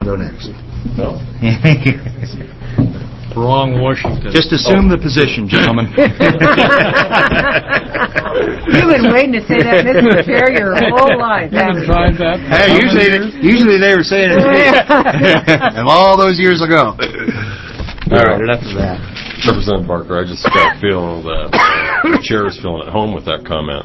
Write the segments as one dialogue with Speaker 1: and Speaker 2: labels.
Speaker 1: Go next.
Speaker 2: No. Wrong, Washington.
Speaker 1: Just assume the position, gentlemen.
Speaker 3: You've been waiting to say that, Mr. Chair, your whole life.
Speaker 2: Haven't tried that.
Speaker 1: Hey, usually they were saying it to me. And all those years ago. All right, enough of that.
Speaker 4: Representative Barker, I just got a feeling that the chair is feeling at home with that comment.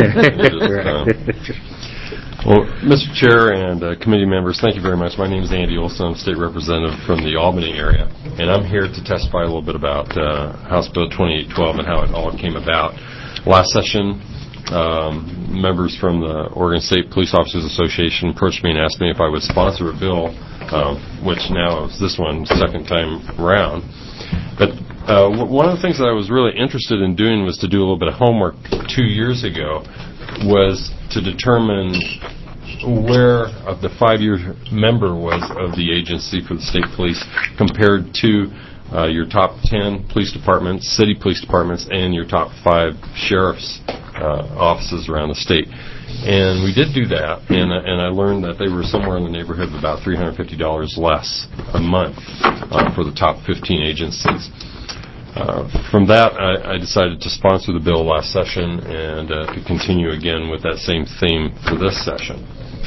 Speaker 4: Well, Mr. Chair and committee members, thank you very much. My name is Andy Olson. I'm state representative from the Albany area, and I'm here to testify a little bit about House Bill 2812 and how it all came about. Last session, members from the Oregon State Police Officers Association approached me and asked me if I would sponsor a bill, which now is this one, second time around. But one of the things that I was really interested in doing was to do a little bit of homework 2 years ago, was to determine where the 5-year member was of the agency for the state police compared to your top 10 police departments, city police departments, and your top 5 sheriff's offices around the state. And we did do that, and I learned that they were somewhere in the neighborhood of about $350 less a month for the top 15 agencies. From that, I decided to sponsor the bill last session and to continue again with that same theme for this session.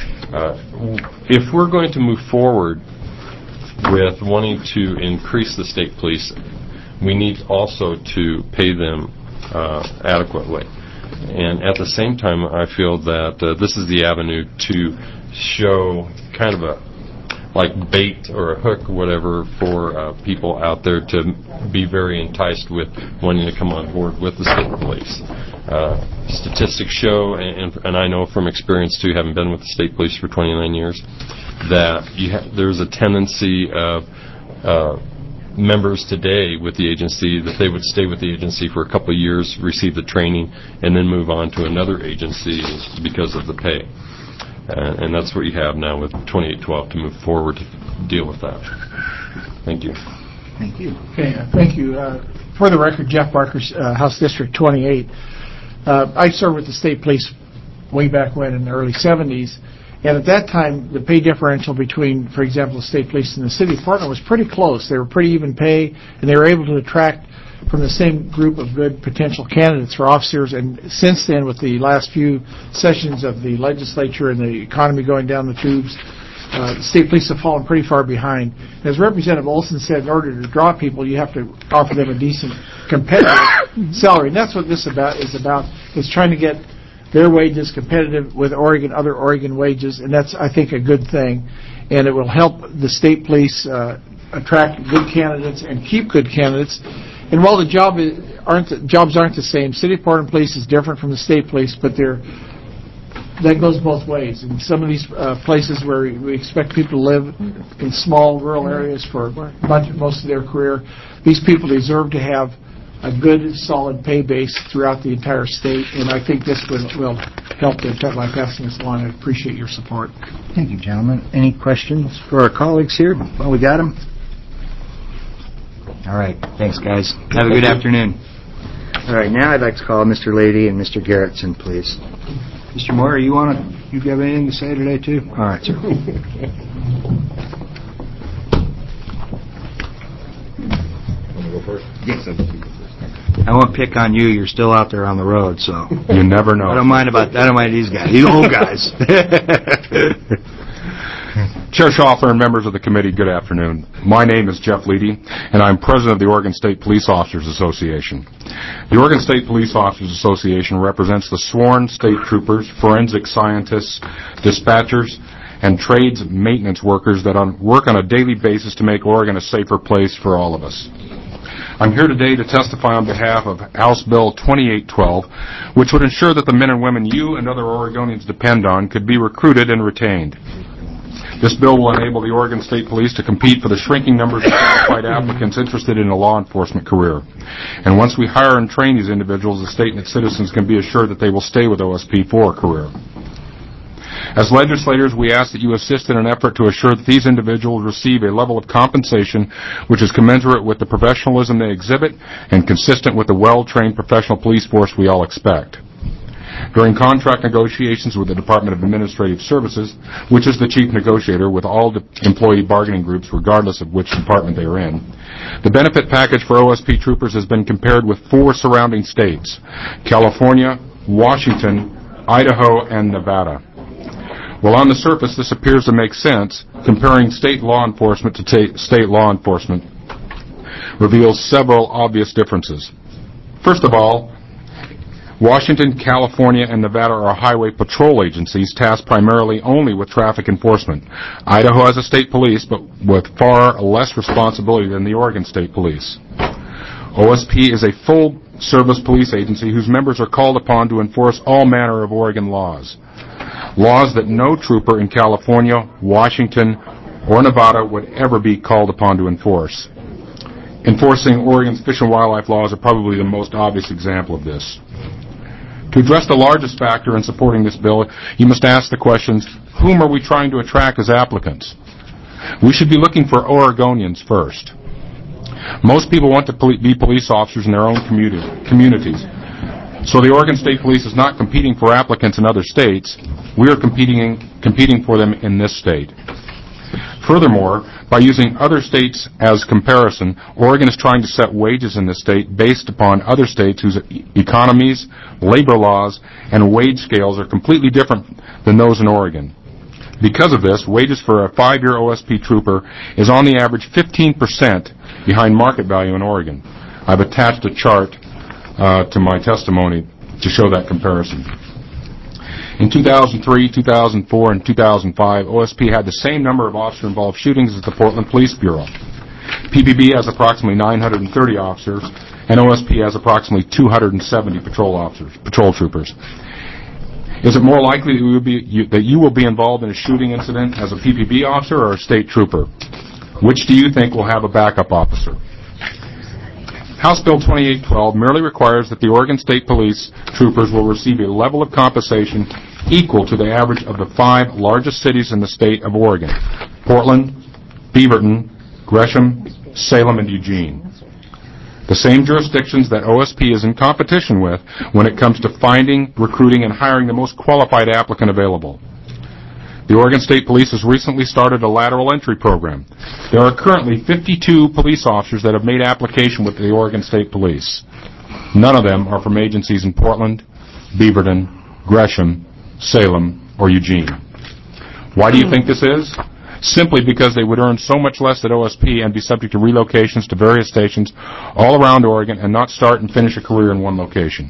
Speaker 4: If we're going to move forward with wanting to increase the state police, we need also to pay them adequately. And at the same time, I feel that this is the avenue to show kind of a like bait or a hook or whatever for people out there to be very enticed with wanting to come on board with the state police. Statistics show, and I know from experience too, having been with the state police for 29 years, that there's a tendency of members today with the agency that they would stay with the agency for a couple of years, receive the training, and then move on to another agency because of the pay. And that's what you have now with 2812 to move forward to deal with that. Thank you.
Speaker 1: Thank you.
Speaker 5: Okay, thank you. For the record, Jeff Barker, House District 28. I served with the state police way back when in the early 70s, and at that time, the pay differential between, for example, the state police and the city department was pretty close. They were pretty even pay, and they were able to attract from the same group of good potential candidates for officers. And since then, with the last few sessions of the legislature and the economy going down the tubes, the state police have fallen pretty far behind. As Representative Olson said, in order to draw people, you have to offer them a decent competitive salary. And that's what this is about, is trying to get their wages competitive with other Oregon wages, and that's, I think, a good thing. And it will help the state police attract good candidates and keep good candidates. And while the jobs aren't the same, city department police is different from the state police, but that goes both ways. In some of these places where we expect people to live in small rural areas for most of their career, these people deserve to have a good, solid pay base throughout the entire state, and I think this will help by passing this along. I appreciate your support.
Speaker 1: Thank you, gentlemen. Any questions for our colleagues here? Well, we got them. All right. Thanks, guys. Have a good afternoon. All right. Now I'd like to call Mr. Lady and Mr. Garrettson, please. Mr. Moore, you have anything to say today, too? All right, sir.
Speaker 6: Want to go first?
Speaker 1: Yes, I won't pick on you. You're still out there on the road, so
Speaker 6: you never know.
Speaker 1: I don't mind these guys. These old guys.
Speaker 6: Chair Schaufler and members of the committee, good afternoon. My name is Jeff Leedy, and I'm president of the Oregon State Police Officers Association. The Oregon State Police Officers Association represents the sworn state troopers, forensic scientists, dispatchers, and trades maintenance workers that work on a daily basis to make Oregon a safer place for all of us. I'm here today to testify on behalf of House Bill 2812, which would ensure that the men and women you and other Oregonians depend on could be recruited and retained. This bill will enable the Oregon State Police to compete for the shrinking numbers of qualified applicants interested in a law enforcement career. And once we hire and train these individuals, the state and its citizens can be assured that they will stay with OSP for a career. As legislators, we ask that you assist in an effort to assure that these individuals receive a level of compensation which is commensurate with the professionalism they exhibit and consistent with the well-trained professional police force we all expect. During contract negotiations with the Department of Administrative Services, which is the chief negotiator with all the employee bargaining groups regardless of which department they are in, the benefit package for OSP troopers has been compared with 4 surrounding states: California, Washington, Idaho, and Nevada. Well, on the surface, this appears to make sense. Comparing state law enforcement to state law enforcement reveals several obvious differences. First of all, Washington, California, and Nevada are highway patrol agencies tasked primarily only with traffic enforcement. Idaho has a state police, but with far less responsibility than the Oregon State Police. OSP is a full-service police agency whose members are called upon to enforce all manner of Oregon laws. Laws that no trooper in California, Washington, or Nevada would ever be called upon to enforce. Enforcing Oregon's fish and wildlife laws are probably the most obvious example of this. To address the largest factor in supporting this bill, you must ask the questions, whom are we trying to attract as applicants? We should be looking for Oregonians first. Most people want to be police officers in their own communities. So the Oregon State Police is not competing for applicants in other states. We are competing for them in this state. Furthermore, by using other states as comparison, Oregon is trying to set wages in the state based upon other states whose economies, labor laws, and wage scales are completely different than those in Oregon. Because of this, wages for a 5-year OSP trooper is on the average 15% behind market value in Oregon. I've attached a chart to my testimony to show that comparison. In 2003, 2004, and 2005, OSP had the same number of officer-involved shootings as the Portland Police Bureau. PPB has approximately 930 officers, and OSP has approximately 270 patrol troopers. Is it more likely that you will be involved in a shooting incident as a PPB officer or a state trooper? Which do you think will have a backup officer? House Bill 2812 merely requires that the Oregon State Police troopers will receive a level of compensation equal to the average of the 5 largest cities in the state of Oregon: Portland, Beaverton, Gresham, Salem, and Eugene. The same jurisdictions that OSP is in competition with when it comes to finding, recruiting, and hiring the most qualified applicant available. The Oregon State Police has recently started a lateral entry program. There are currently 52 police officers that have made application with the Oregon State Police. None of them are from agencies in Portland, Beaverton, Gresham, Salem, or Eugene. Why do you think this is? Simply because they would earn so much less at OSP and be subject to relocations to various stations all around Oregon and not start and finish a career in one location.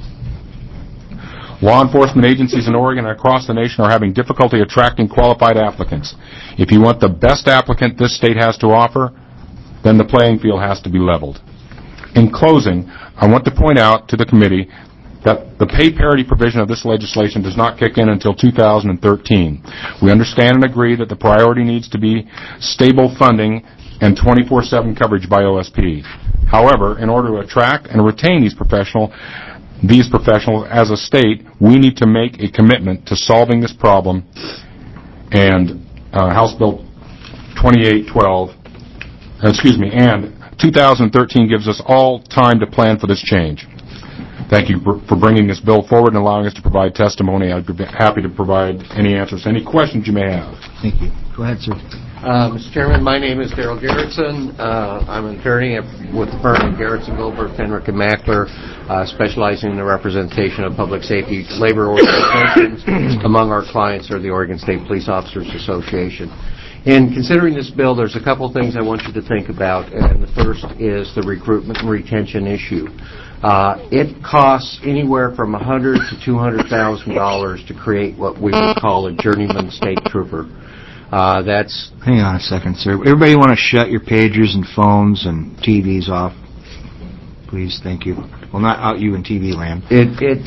Speaker 6: Law enforcement agencies in Oregon and across the nation are having difficulty attracting qualified applicants. If you want the best applicant this state has to offer, then the playing field has to be leveled. In closing, I want to point out to the committee that the pay parity provision of this legislation does not kick in until 2013. We understand and agree that the priority needs to be stable funding and 24/7 coverage by OSP. However, in order to attract and retain these professionals as a state, we need to make a commitment to solving this problem, and House Bill 2812, and 2013 gives us all time to plan for this change. Thank you for bringing this bill forward and allowing us to provide testimony. I'd be happy to provide any answers to any questions you may have.
Speaker 1: Thank you. Go ahead, sir.
Speaker 7: Mr. Chairman, my name is Darrell Gerritsen. I'm an attorney with the firm of Gerritsen, Goldberg, Fenrick, and Mackler, specializing in the representation of public safety labor organizations. Among our clients are the Oregon State Police Officers Association. In considering this bill, there's a couple things I want you to think about, and the first is the recruitment and retention issue. It costs anywhere from $100,000 to $200,000 to create what we would call a journeyman state trooper.
Speaker 1: Hang on a second, sir. Everybody want to shut your pagers and phones and TVs off? Please, thank you. Well, not out you in TV land.
Speaker 7: It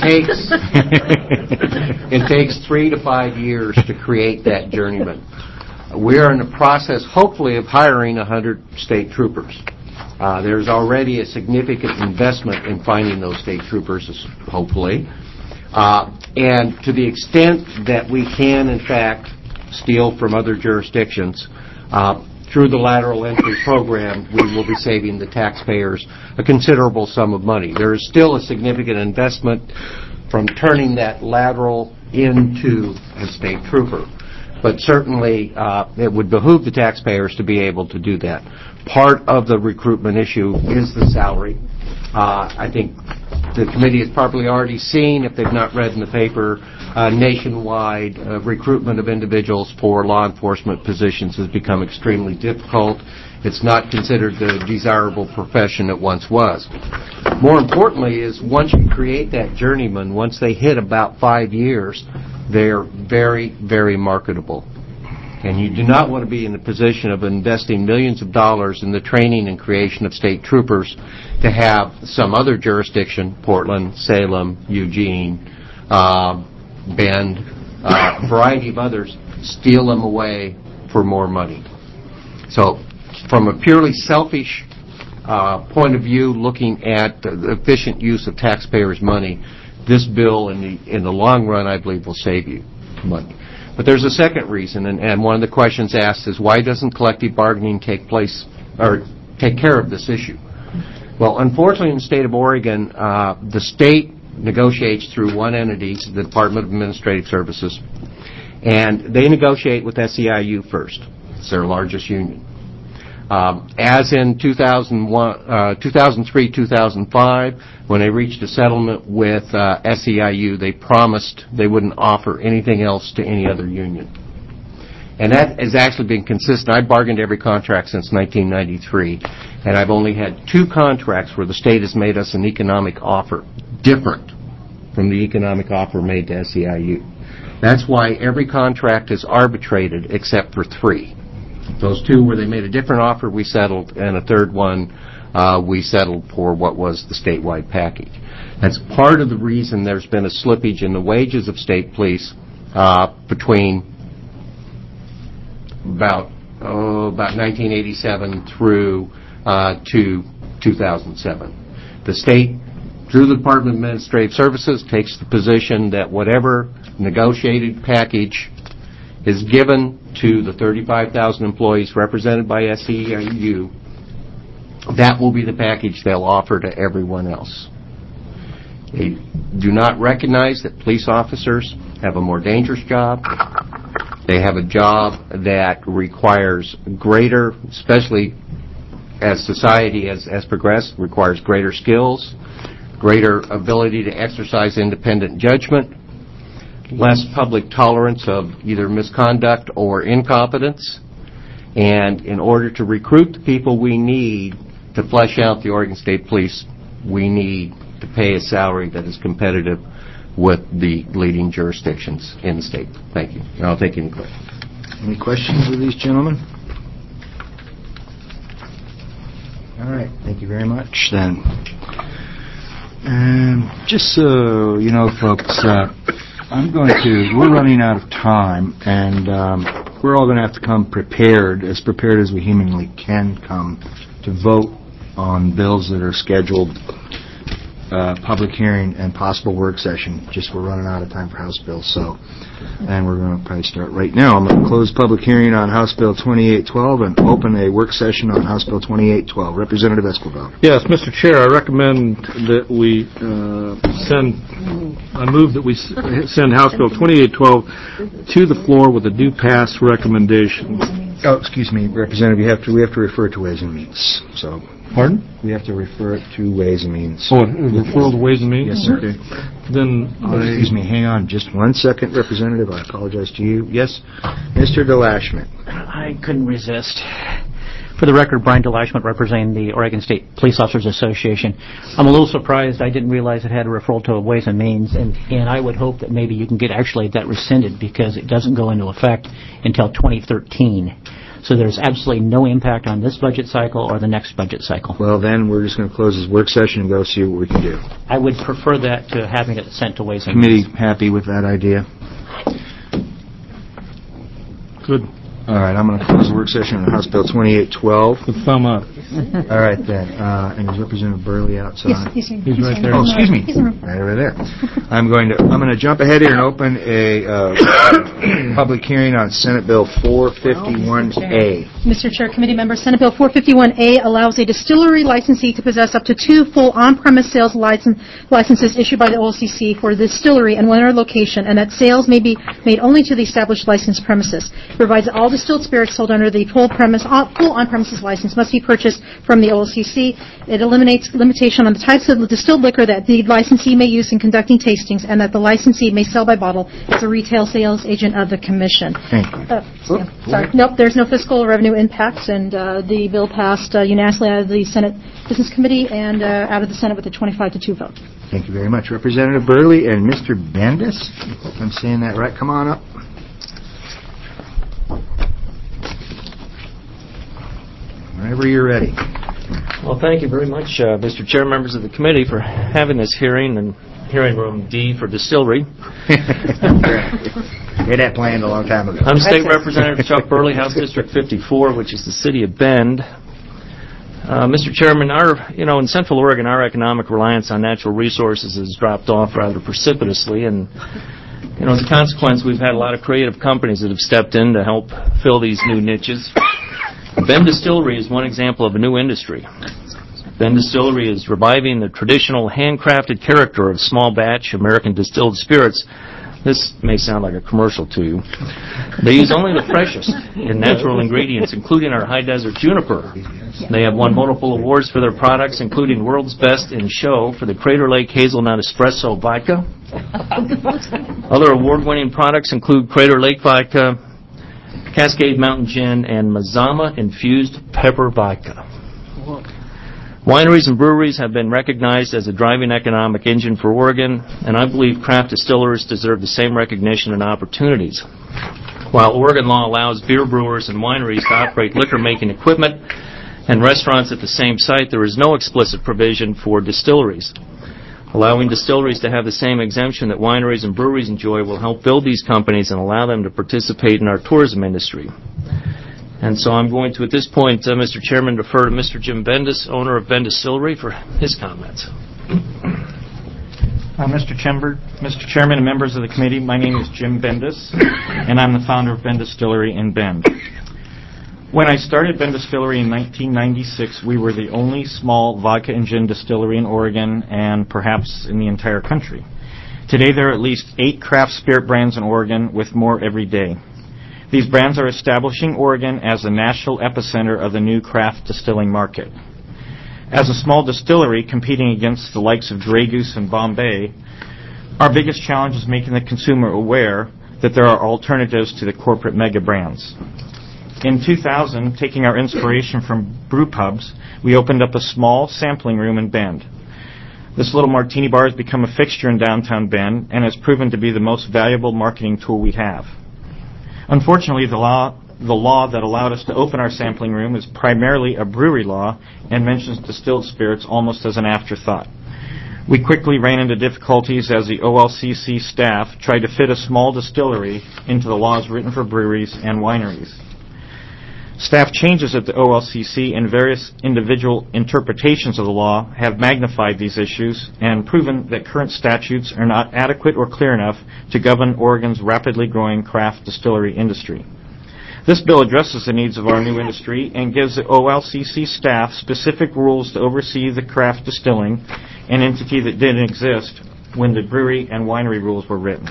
Speaker 7: takes 3 to 5 years to create that journeyman. We're in the process, hopefully, of hiring 100 state troopers. There's already a significant investment in finding those state troopers, hopefully. And to the extent that we can, in fact, steal from other jurisdictions, through the lateral entry program, we will be saving the taxpayers a considerable sum of money. There is still a significant investment from turning that lateral into a state trooper. But certainly, it would behoove the taxpayers to be able to do that. Part of the recruitment issue is the salary. I think the committee has probably already seen, if they've not read in the paper, nationwide recruitment of individuals for law enforcement positions has become extremely difficult. It's not considered the desirable profession it once was. More importantly is once you create that journeyman, once they hit about 5 years, they're very, very marketable. And you do not want to be in the position of investing millions of dollars in the training and creation of state troopers to have some other jurisdiction, Portland, Salem, Eugene, Bend, a variety of others, steal them away for more money. So from a purely selfish point of view, looking at the efficient use of taxpayers' money, this bill in the long run, I believe, will save you money. But there's a second reason, and one of the questions asked is why doesn't collective bargaining take place or take care of this issue? Well, unfortunately, in the state of Oregon, the state negotiates through one entity, the Department of Administrative Services, and they negotiate with SEIU first. It's their largest union. As in 2003, 2005, when they reached a settlement with SEIU, they promised they wouldn't offer anything else to any other union. And that has actually been consistent. I've bargained every contract since 1993, and I've only had 2 contracts where the state has made us an economic offer different from the economic offer made to SEIU. That's why every contract is arbitrated except for 3. Those 2 where they made a different offer, we settled, and a third one, we settled for what was the statewide package. That's part of the reason there's been a slippage in the wages of state police between about 1987 through to 2007. The state, through the Department of Administrative Services, takes the position that whatever negotiated package is given to the 35,000 employees represented by SEIU, that will be the package they'll offer to everyone else. They do not recognize that police officers have a more dangerous job. They have a job that requires greater, especially as society has progressed, requires greater skills, greater ability to exercise independent judgment, less public tolerance of either misconduct or incompetence. And in order to recruit the people we need to flesh out the Oregon State Police, we need to pay a salary that is competitive with the leading jurisdictions in the state. Thank you. And I'll take any questions.
Speaker 1: Any questions of these gentlemen? All right. Thank you very much, then. Just so you know, folks, we're running out of time, and we're all going to have to come prepared as we humanly can come to vote on bills that are scheduled, public hearing and possible work session. Just we're running out of time for House bills, and we're going to probably start right now. I'm going to close public hearing on House Bill 2812 and open a work session on House Bill 2812. Representative Esquivel.
Speaker 2: Yes, Mr. Chair, I recommend that we send House Bill 2812 to the floor with a due pass recommendation.
Speaker 1: Oh, excuse me, Representative, we have to refer it to Ways and Means. So.
Speaker 2: Pardon?
Speaker 1: We have to refer it to Ways and Means.
Speaker 2: Oh, referral to Ways and Means?
Speaker 1: Yes, sir.
Speaker 2: Okay. Then
Speaker 1: excuse me, hang on just 1 second, Representative. I apologize to you. Yes, Mr. DeLashman.
Speaker 8: I couldn't resist. For the record, Brian DeLashman, representing the Oregon State Police Officers Association. I'm a little surprised. I didn't realize it had a referral to Ways and Means, and I would hope that maybe you can get actually that rescinded because it doesn't go into effect until 2013. So there's absolutely no impact on this budget cycle or the next budget cycle.
Speaker 1: Well, then we're just going to close this work session and go see what we can do.
Speaker 8: I would prefer that to having it sent to Ways and Means.
Speaker 1: Committee happy with that idea?
Speaker 2: Good.
Speaker 1: All right, I'm going to close the work session on House Bill 2812.
Speaker 2: The thumb up.
Speaker 1: All right, then. And is Representative Burley outside?
Speaker 2: He's right there.
Speaker 1: Oh, excuse me. Right over there. I'm going to jump ahead here and open a public hearing on Senate Bill 451A.
Speaker 9: Mr. Chair, committee members, Senate Bill 451A allows a distillery licensee to possess up to 2 full on-premise sales licenses issued by the OLCC for the distillery and one other location, and that sales may be made only to the established licensed premises. It provides that all distilled spirits sold under the full on-premises license must be purchased from the OLCC. It eliminates limitation on the types of distilled liquor that the licensee may use in conducting tastings, and that the licensee may sell by bottle as a retail sales agent of the commission.
Speaker 1: Thank you.
Speaker 9: Sorry. Nope, there's no fiscal or revenue impacts, and the bill passed unanimously out of the Senate Business Committee and out of the Senate with a 25-2 vote.
Speaker 1: Thank you very much. Representative Burley and Mr. Bendis, if I'm saying that right, come on up. Whenever you're ready.
Speaker 10: Well, thank you very much, Mr. Chair, members of the committee, for having this hearing in hearing room D for distillery.
Speaker 1: We had that planned a long time ago.
Speaker 10: I'm State Representative Chuck Burley, House District 54, which is the city of Bend. Mr. Chairman, in Central Oregon, our economic reliance on natural resources has dropped off rather precipitously, and as a consequence, we've had a lot of creative companies that have stepped in to help fill these new niches. Bend Distillery is one example of a new industry. Bend Distillery is reviving the traditional handcrafted character of small batch American distilled spirits. This may sound like a commercial to you. They use only the freshest and natural ingredients, including our high desert juniper. They have won multiple awards for their products, including World's Best in Show for the Crater Lake Hazelnut Espresso Vodka. Other award-winning products include Crater Lake Vodka, Cascade Mountain Gin, and Mazama Infused Pepper Vodka. Wineries and breweries have been recognized as a driving economic engine for Oregon, and I believe craft distillers deserve the same recognition and opportunities. While Oregon law allows beer brewers and wineries to operate liquor-making equipment and restaurants at the same site, there is no explicit provision for distilleries. Allowing distilleries to have the same exemption that wineries and breweries enjoy will help build these companies and allow them to participate in our tourism industry. And so I'm going to, at this point, Mr. Chairman, defer to Mr. Jim Bendis, owner of Bend Distillery, for his comments.
Speaker 11: Mr. Chairman and members of the committee, my name is Jim Bendis, and I'm the founder of Bend Distillery in Bend. When I started Bend Distillery in 1996, we were the only small vodka and gin distillery in Oregon and perhaps in the entire country. Today there are at least 8 craft spirit brands in Oregon, with more every day. These brands are establishing Oregon as the national epicenter of the new craft distilling market. As a small distillery competing against the likes of Grey Goose and Bombay, our biggest challenge is making the consumer aware that there are alternatives to the corporate mega brands. In 2000, taking our inspiration from brew pubs, we opened up a small sampling room in Bend. This little martini bar has become a fixture in downtown Bend and has proven to be the most valuable marketing tool we have. Unfortunately, the law that allowed us to open our sampling room is primarily a brewery law and mentions distilled spirits almost as an afterthought. We quickly ran into difficulties as the OLCC staff tried to fit a small distillery into the laws written for breweries and wineries. Staff changes at the OLCC and various individual interpretations of the law have magnified these issues and proven that current statutes are not adequate or clear enough to govern Oregon's rapidly growing craft distillery industry. This bill addresses the needs of our new industry and gives the OLCC staff specific rules to oversee the craft distilling, an entity that didn't exist when the brewery and winery rules were written.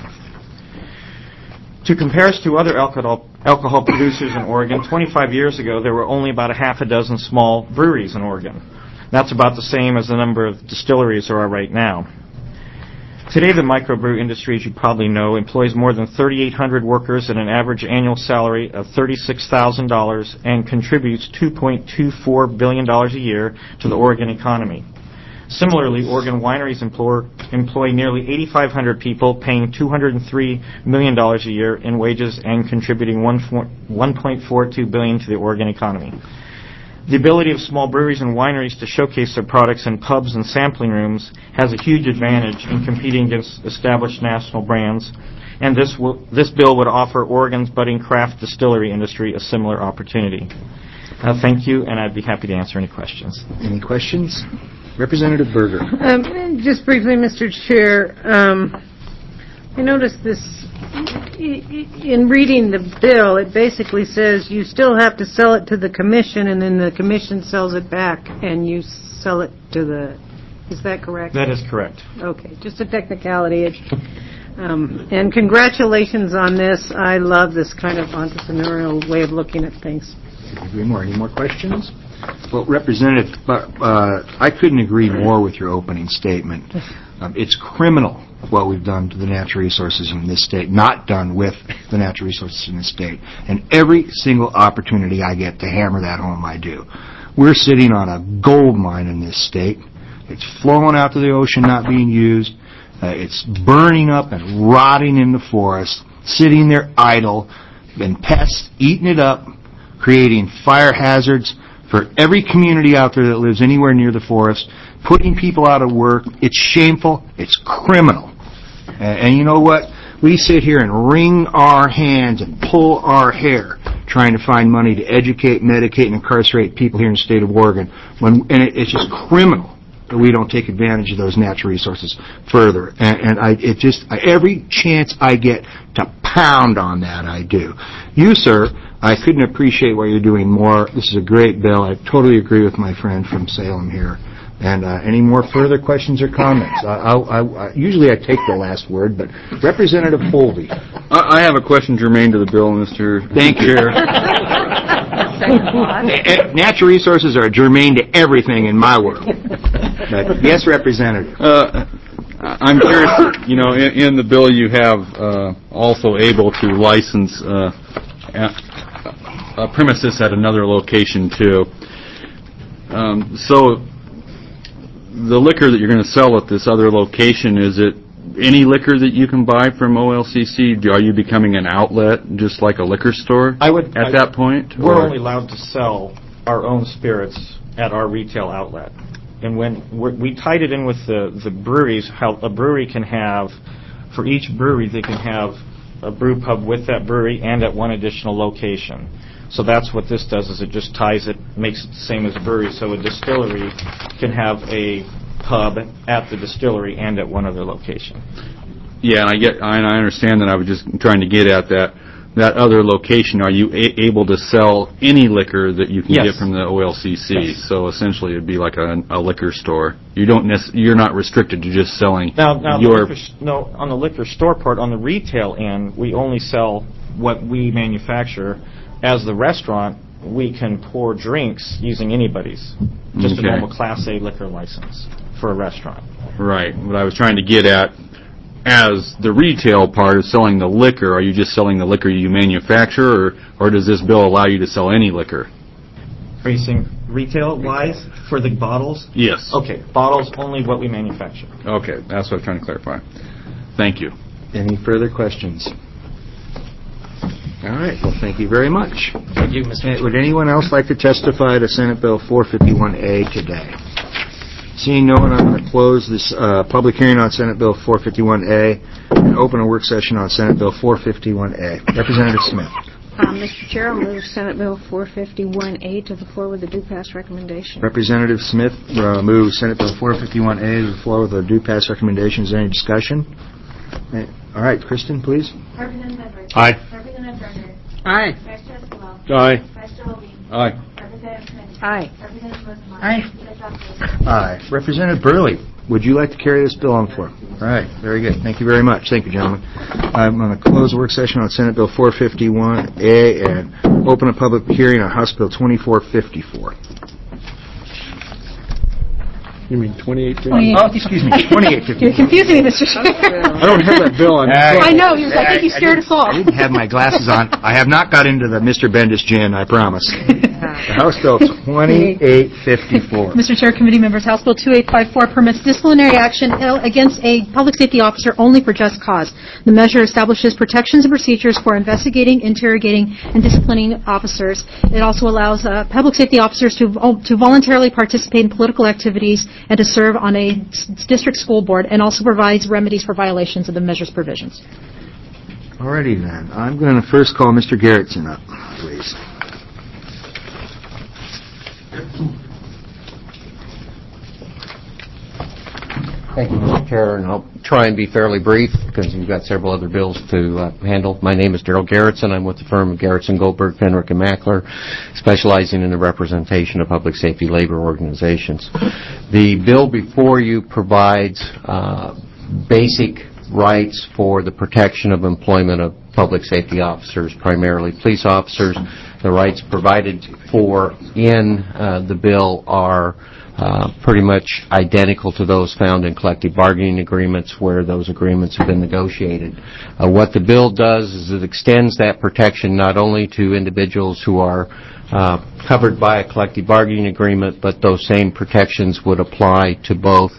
Speaker 11: To compare us to other alcohol producers in Oregon, 25 years ago there were only about a half a dozen small breweries in Oregon. That's about the same as the number of distilleries there are right now. Today the microbrew industry, as you probably know, employs more than 3,800 workers at an average annual salary of $36,000 and contributes $2.24 billion a year to the Oregon economy. Similarly, Oregon wineries employ nearly 8,500 people, paying $203 million a year in wages and contributing $1.42 billion to the Oregon economy. The ability of small breweries and wineries to showcase their products in pubs and sampling rooms has a huge advantage in competing against established national brands and this bill would offer Oregon's budding craft distillery industry a similar opportunity. Thank you, and I'd be happy to answer any questions.
Speaker 1: Any questions? Representative Berger.
Speaker 3: Just briefly, Mr. Chair, I noticed this, in reading the bill, it basically says you still have to sell it to the commission, and then the commission sells it back, and you sell it to the, is that correct?
Speaker 11: That is correct.
Speaker 3: Okay, just a technicality. And congratulations on this. I love this kind of entrepreneurial way of looking at things.
Speaker 1: Any more questions? Well, Representative, I couldn't agree more with your opening statement. It's criminal what we've done to the natural resources in this state, not done with the natural resources in this state. And every single opportunity I get to hammer that home, I do. We're sitting on a gold mine in this state. It's flowing out to the ocean, not being used. It's burning up and rotting in the forest, sitting there idle, and pests eating it up, creating fire hazards for every community out there that lives anywhere near the forest, putting people out of work. It's shameful. It's criminal. And you know what? We sit here and wring our hands and pull our hair trying to find money to educate, medicate, and incarcerate people here in the state of Oregon. It's just criminal that we don't take advantage of those natural resources further. Every chance I get to pound on that, I do. You, sir, I couldn't appreciate what you're doing more. This is a great bill. I totally agree with my friend from Salem here. And any more further questions or comments? Usually I take the last word, but Representative Holvey.
Speaker 12: I have a question germane to the bill, Mr.
Speaker 1: Thank you. Natural resources are germane to everything in my world. But yes, Representative.
Speaker 12: I'm curious, in the bill you have also able to license a premises at another location too. So the liquor that you're going to sell at this other location, is it any liquor that you can buy from OLCC? Are you becoming an outlet, just like a liquor store at that point?
Speaker 11: We're only allowed to sell our own spirits at our retail outlet. And when we tied it in with the breweries, how a brewery can have, for each brewery, they can have a brew pub with that brewery and at one additional location. So that's what this does, is it just ties it, makes it the same as a brewery, so a distillery can have a pub at the distillery and at one other location.
Speaker 12: Yeah, and I understand that. I was just trying to get at that other location. Are you able to sell any liquor that you can get from the OLCC? Yes. So essentially, it'd be like a liquor store. You're not restricted to just selling.
Speaker 11: On the liquor store part, on the retail end, we only sell what we manufacture. As the restaurant, we can pour drinks using anybody's, just a normal Class A liquor license for a restaurant.
Speaker 12: Right. What I was trying to get at, as the retail part of selling the liquor, are you just selling the liquor you manufacture, or does this bill allow you to sell any liquor?
Speaker 11: Are you saying retail-wise for the bottles?
Speaker 12: Yes.
Speaker 11: Okay, bottles, only what we manufacture.
Speaker 12: Okay, that's what I'm trying to clarify. Thank you.
Speaker 1: Any further questions? All right. Well, thank you very much.
Speaker 10: Thank you, Mr. Chair.
Speaker 1: Would anyone else like to testify to Senate Bill 451A today? Seeing no one, I'm going to close this public hearing on Senate Bill 451A and open a work session on Senate Bill 451A. Representative Smith.
Speaker 3: Mr. Chair, I'll move Senate Bill 451A to the floor with a due pass recommendation.
Speaker 1: Representative Smith moves Senate Bill 451A to the floor with a due pass recommendation. Is there any discussion? All right, Kristen, please.
Speaker 13: Representative Edwards.
Speaker 12: Aye.
Speaker 13: Representative Berger.
Speaker 3: Aye.
Speaker 13: Vice Chair Esquivel.
Speaker 12: Aye.
Speaker 13: Vice Chair Holvey.
Speaker 12: Aye.
Speaker 13: Representative Smith.
Speaker 3: Aye.
Speaker 13: Representative Rosenblatt.
Speaker 3: Aye.
Speaker 1: Aye. Representative Burley, would you like to carry this bill on the floor? All right, very good. Thank you very much. Thank you, gentlemen. I'm going to close the work session on Senate Bill 451A and open a public hearing on House Bill 2454.
Speaker 2: You mean 2850?
Speaker 1: Oh, excuse me, 2854.
Speaker 9: You're confusing me, Mr. Chair.
Speaker 2: I don't have that bill on.
Speaker 9: I know. I think you scared us all.
Speaker 1: I didn't have my glasses on. I have not got into the Mr. Bendis gin, I promise. House Bill 2854.
Speaker 9: Mr. Chair, committee members, House Bill 2854 permits disciplinary action against a public safety officer only for just cause. The measure establishes protections and procedures for investigating, interrogating, and disciplining officers. It also allows public safety officers to voluntarily participate in political activities and to serve on a district school board, and also provides remedies for violations of the measure's provisions.
Speaker 1: Alrighty then. I'm going to first call Mr. Garrettson up, please.
Speaker 7: Thank you, Mr. Chair, and I'll try and be fairly brief because we've got several other bills to handle. My name is Daryl Garrettson. I'm with the firm of Garrettson, Goldberg, Fenwick, and Mackler, specializing in the representation of public safety labor organizations. The bill before you provides basic rights for the protection of employment of public safety officers, primarily police officers. The rights provided for in the bill are pretty much identical to those found in collective bargaining agreements where those agreements have been negotiated. What the bill does is it extends that protection not only to individuals who are covered by a collective bargaining agreement, but those same protections would apply to both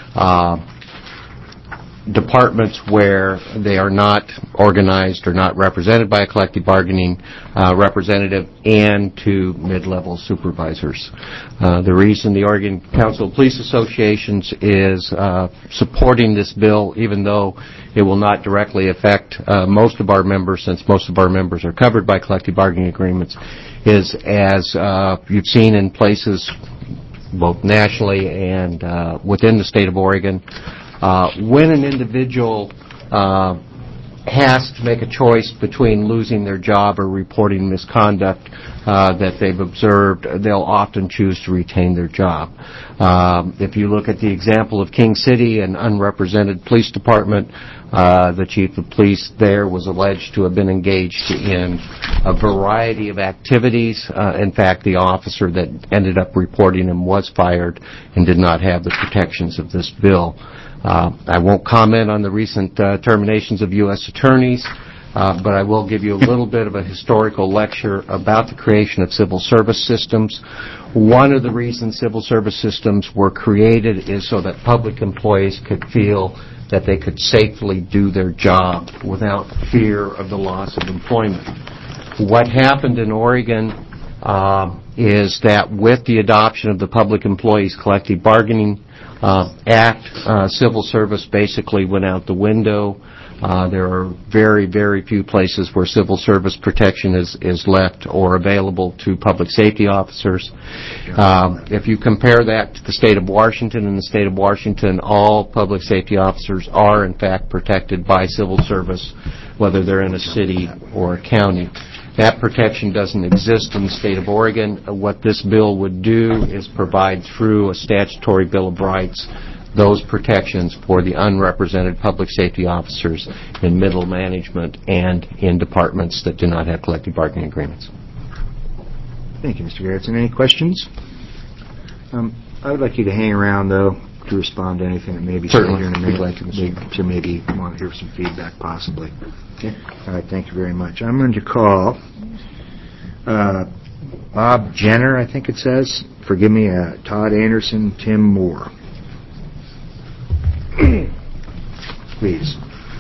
Speaker 7: departments where they are not organized or not represented by a collective bargaining representative and to mid-level supervisors. The reason the Oregon Council of Police Associations is supporting this bill, even though it will not directly affect most of our members, since most of our members are covered by collective bargaining agreements, is as you've seen in places both nationally and within the state of Oregon, when an individual has to make a choice between losing their job or reporting misconduct that they've observed, they'll often choose to retain their job. If you look at the example of King City, an unrepresented police department, the chief of police there was alleged to have been engaged in a variety of activities. In fact, the officer that ended up reporting him was fired and did not have the protections of this bill. I won't comment on the recent terminations of U.S. attorneys, but I will give you a little bit of a historical lecture about the creation of civil service systems. One of the reasons civil service systems were created is so that public employees could feel that they could safely do their job without fear of the loss of employment. What happened in Oregon is that with the adoption of the Public Employees Collective Bargaining Act, civil service basically went out the window. There are very, very few places where civil service protection is left or available to public safety officers. If you compare that to the state of Washington, in the state of Washington, all public safety officers are in fact protected by civil service, whether they're in a city or a county. That protection doesn't exist in the state of Oregon. What this bill would do is provide through a statutory Bill of Rights those protections for the unrepresented public safety officers in middle management and in departments that do not have collective bargaining agreements.
Speaker 1: Thank you, Mr. Garrettson. Any questions? I would like you to hang around, though, to respond to anything that may be said here in a minute. So maybe you want to hear some feedback, possibly. Okay. All right, thank you very much. I'm going to call Bob Jenner, I think it says. Forgive me, Todd Anderson, Tim Moore. Please.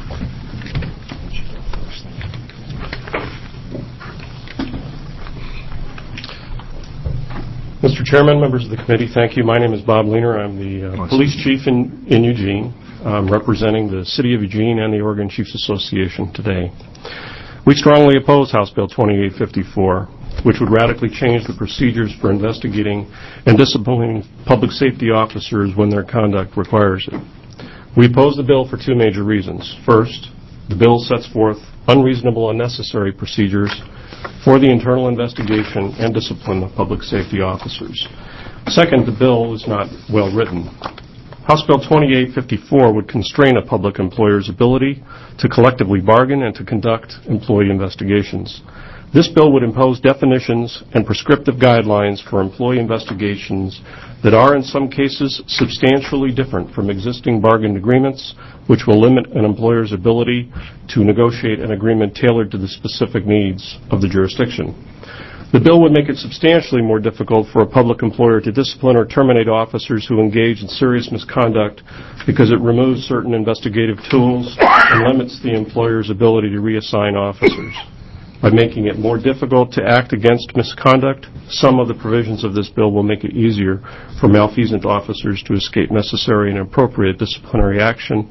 Speaker 14: Mr. Chairman, members of the committee, thank you. My name is Bob Leaner. I'm the police chief in Eugene, representing the City of Eugene and the Oregon Chiefs Association today. We strongly oppose House Bill 2854, which would radically change the procedures for investigating and disciplining public safety officers when their conduct requires it. We oppose the bill for two major reasons. First, the bill sets forth unreasonable, unnecessary procedures for the internal investigation and discipline of public safety officers. Second, the bill is not well written. House Bill 2854 would constrain a public employer's ability to collectively bargain and to conduct employee investigations. This bill would impose definitions and prescriptive guidelines for employee investigations that are in some cases substantially different from existing bargain agreements, which will limit an employer's ability to negotiate an agreement tailored to the specific needs of the jurisdiction. The bill would make it substantially more difficult for a public employer to discipline or terminate officers who engage in serious misconduct because it removes certain investigative tools and limits the employer's ability to reassign officers. By making it more difficult to act against misconduct, some of the provisions of this bill will make it easier for malfeasant officers to escape necessary and appropriate disciplinary action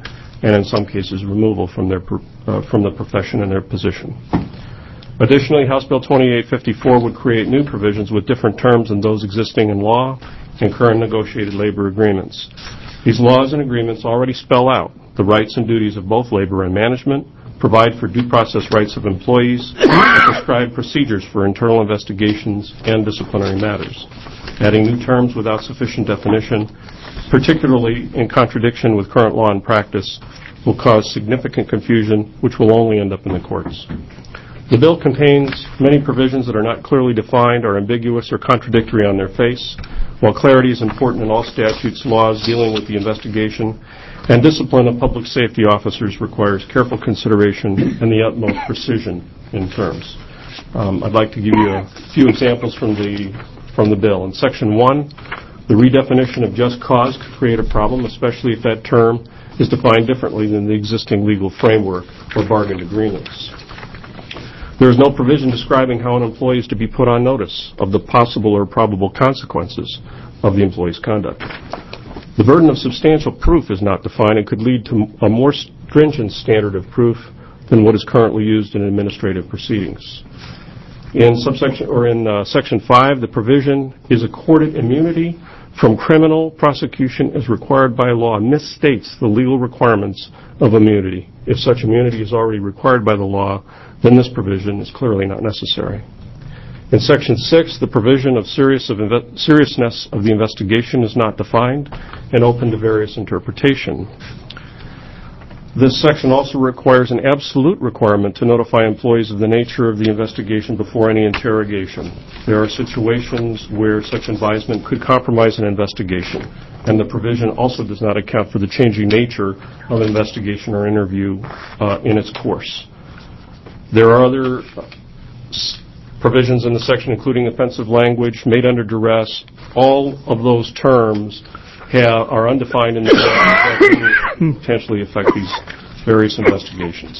Speaker 14: and in some cases removal from the profession and their position. Additionally, House Bill 2854 would create new provisions with different terms than those existing in law and current negotiated labor agreements. These laws and agreements already spell out the rights and duties of both labor and management, provide for due process rights of employees, and prescribe procedures for internal investigations and disciplinary matters. Adding new terms without sufficient definition, particularly in contradiction with current law and practice, will cause significant confusion, which will only end up in the courts. The bill contains many provisions that are not clearly defined, are ambiguous, or contradictory on their face. While clarity is important in all statutes, laws dealing with the investigation and discipline of public safety officers requires careful consideration and the utmost precision in terms. I'd like to give you a few examples from the bill. In Section 1, the redefinition of just cause could create a problem, especially if that term is defined differently than the existing legal framework or bargained agreements. There is no provision describing how an employee is to be put on notice of the possible or probable consequences of the employee's conduct. The burden of substantial proof is not defined and could lead to a more stringent standard of proof than what is currently used in administrative proceedings. In Section 5, the provision is accorded immunity from criminal prosecution as required by law misstates the legal requirements of immunity. If such immunity is already required by the law, then this provision is clearly not necessary. In Section 6, the provision of seriousness of the investigation is not defined and open to various interpretation. This section also requires an absolute requirement to notify employees of the nature of the investigation before any interrogation. There are situations where such advisement could compromise an investigation, and the provision also does not account for the changing nature of investigation or interview in its course. There are other provisions in the section, including offensive language, made under duress. All of those terms are undefined in the law that can potentially affect these various investigations.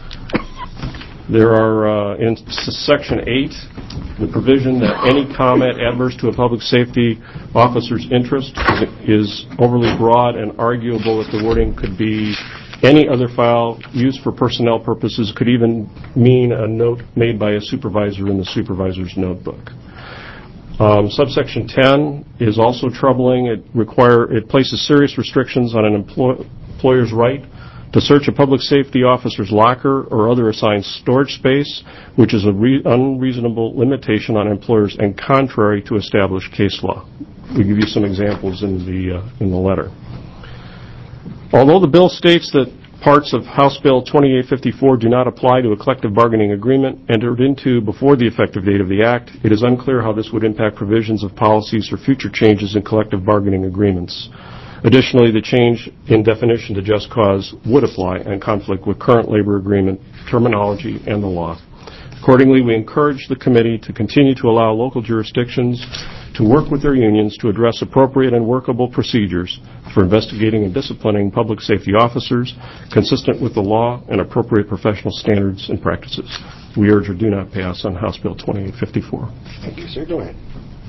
Speaker 14: There are, in Section 8, the provision that any comment adverse to a public safety officer's interest is overly broad and arguable that the wording could be any other file used for personnel purposes, could even mean a note made by a supervisor in the supervisor's notebook. Subsection 10 is also troubling. It places serious restrictions on an employer's right to search a public safety officer's locker or other assigned storage space, which is an unreasonable limitation on employers and contrary to established case law. We give you some examples in the letter. Although the bill states that parts of House Bill 2854 do not apply to a collective bargaining agreement entered into before the effective date of the Act, it is unclear how this would impact provisions of policies or future changes in collective bargaining agreements. Additionally, the change in definition to just cause would apply and conflict with current labor agreement terminology and the law. Accordingly, we encourage the committee to continue to allow local jurisdictions to work with their unions to address appropriate and workable procedures for investigating and disciplining public safety officers consistent with the law and appropriate professional standards and practices. We urge or do not pass on House Bill 2854.
Speaker 7: Thank you, sir. Go ahead.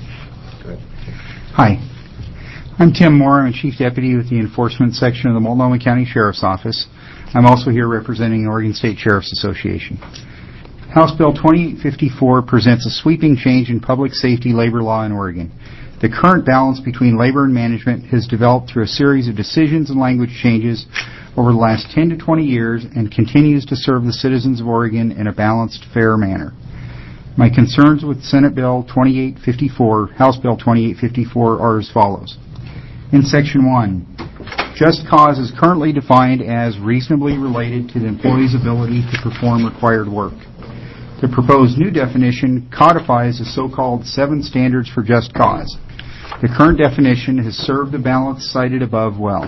Speaker 15: Hi. I'm Tim Moore. I'm a Chief Deputy with the Enforcement Section of the Multnomah County Sheriff's Office. I'm also here representing the Oregon State Sheriff's Association. House Bill 2854 presents a sweeping change in public safety labor law in Oregon. The current balance between labor and management has developed through a series of decisions and language changes over the last 10 to 20 years and continues to serve the citizens of Oregon in a balanced, fair manner. My concerns with Senate Bill 2854, House Bill 2854, are as follows. In Section 1, just cause is currently defined as reasonably related to the employee's ability to perform required work. The proposed new definition codifies the so-called 7 standards for just cause. The current definition has served the balance cited above well.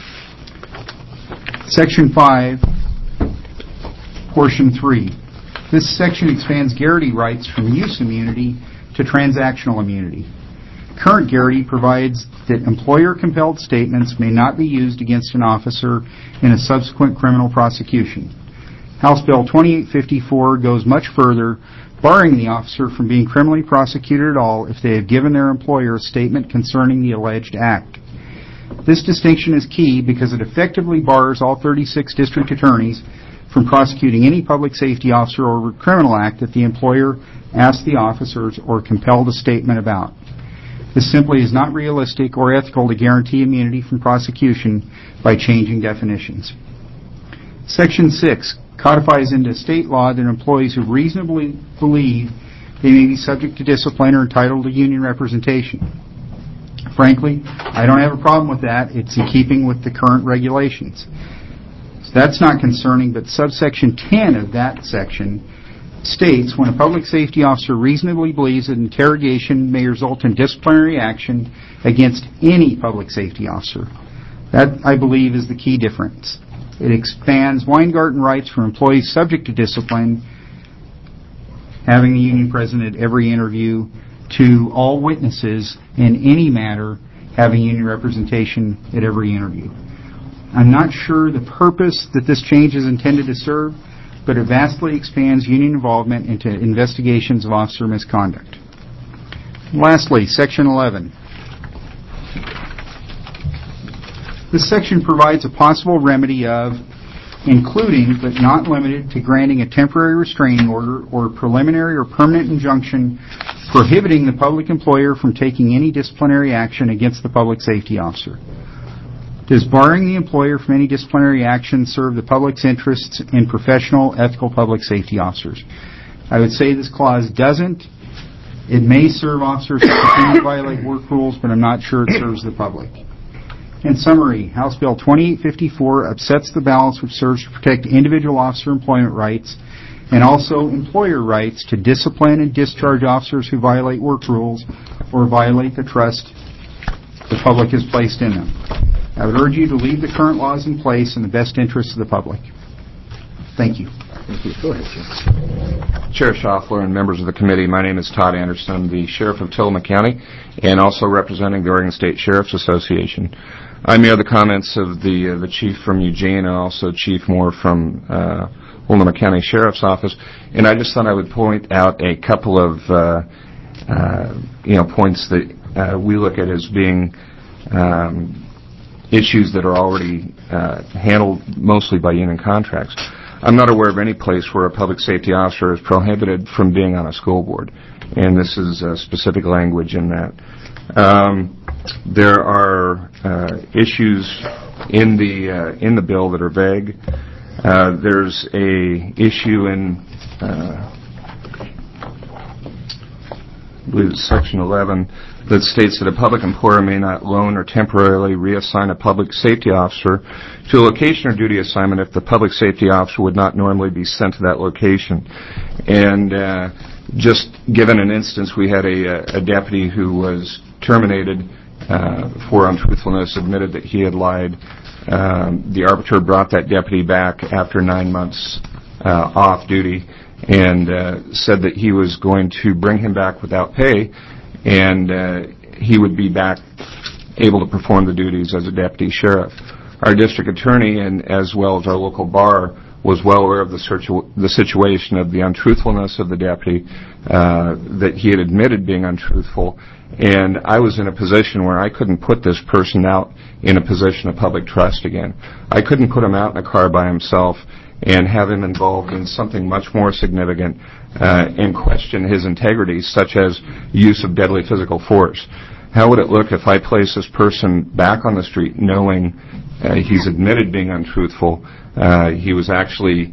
Speaker 15: Section 5, Portion 3. This section expands Garrity rights from use immunity to transactional immunity. Current Garrity provides that employer-compelled statements may not be used against an officer in a subsequent criminal prosecution. House Bill 2854 goes much further, barring the officer from being criminally prosecuted at all if they have given their employer a statement concerning the alleged act. This distinction is key because it effectively bars all 36 district attorneys from prosecuting any public safety officer or criminal act that the employer asked the officers or compelled a statement about. This simply is not realistic or ethical to guarantee immunity from prosecution by changing definitions. Section 6 codifies into state law that employees who reasonably believe they may be subject to discipline are entitled to union representation. Frankly, I don't have a problem with that. It's in keeping with the current regulations. So that's not concerning, but subsection 10 of that section states when a public safety officer reasonably believes that interrogation may result in disciplinary action against any public safety officer. That, I believe, is the key difference. It expands Weingarten rights for employees subject to discipline, having the union present at every interview, to all witnesses in any matter having union representation at every interview. I'm not sure the purpose that this change is intended to serve, but it vastly expands union involvement into investigations of officer misconduct. Lastly, Section 11. This section provides a possible remedy of, including but not limited to granting a temporary restraining order or preliminary or permanent injunction prohibiting the public employer from taking any disciplinary action against the public safety officer. Does barring the employer from any disciplinary action serve the public's interests in professional, ethical public safety officers? I would say this clause doesn't. It may serve officers who continue to violate work rules, but I'm not sure it serves the public. In summary, House Bill 2854 upsets the balance which serves to protect individual officer employment rights and also employer rights to discipline and discharge officers who violate work rules or violate the trust the public has placed in them. I would urge you to leave the current laws in place in the best interests of the public. Thank you.
Speaker 1: Thank you. Go ahead, Jim.
Speaker 6: Chair Schaffler and members of the committee, my name is Todd Anderson. I'm the Sheriff of Tillamook County and also representing the Oregon State Sheriff's Association. I mirror the comments of the chief from Eugene and also Chief Moore from Multnomah County Sheriff's Office, and I just thought I would point out a couple of points that we look at as being issues that are already handled mostly by union contracts. I'm not aware of any place where a public safety officer is prohibited from being on a school board, and this is specific language in that. There are issues in the bill that are vague. There's a issue in I believe it's Section 11 that states that a public employer may not loan or temporarily reassign a public safety officer to a location or duty assignment if the public safety officer would not normally be sent to that location. And just given an instance, we had a deputy who was terminated for untruthfulness, admitted that he had lied. The arbiter brought that deputy back after 9 months off duty and said that he was going to bring him back without pay, and he would be back able to perform the duties as a deputy sheriff. Our district attorney, and as well as our local bar, was well aware of the situation of the untruthfulness of the deputy, that he had admitted being untruthful, and I was in a position where I couldn't put this person out in a position of public trust again. I couldn't put him out in a car by himself and have him involved in something much more significant and question his integrity, such as use of deadly physical force. How would it look if I place this person back on the street knowing he's admitted being untruthful, he was actually,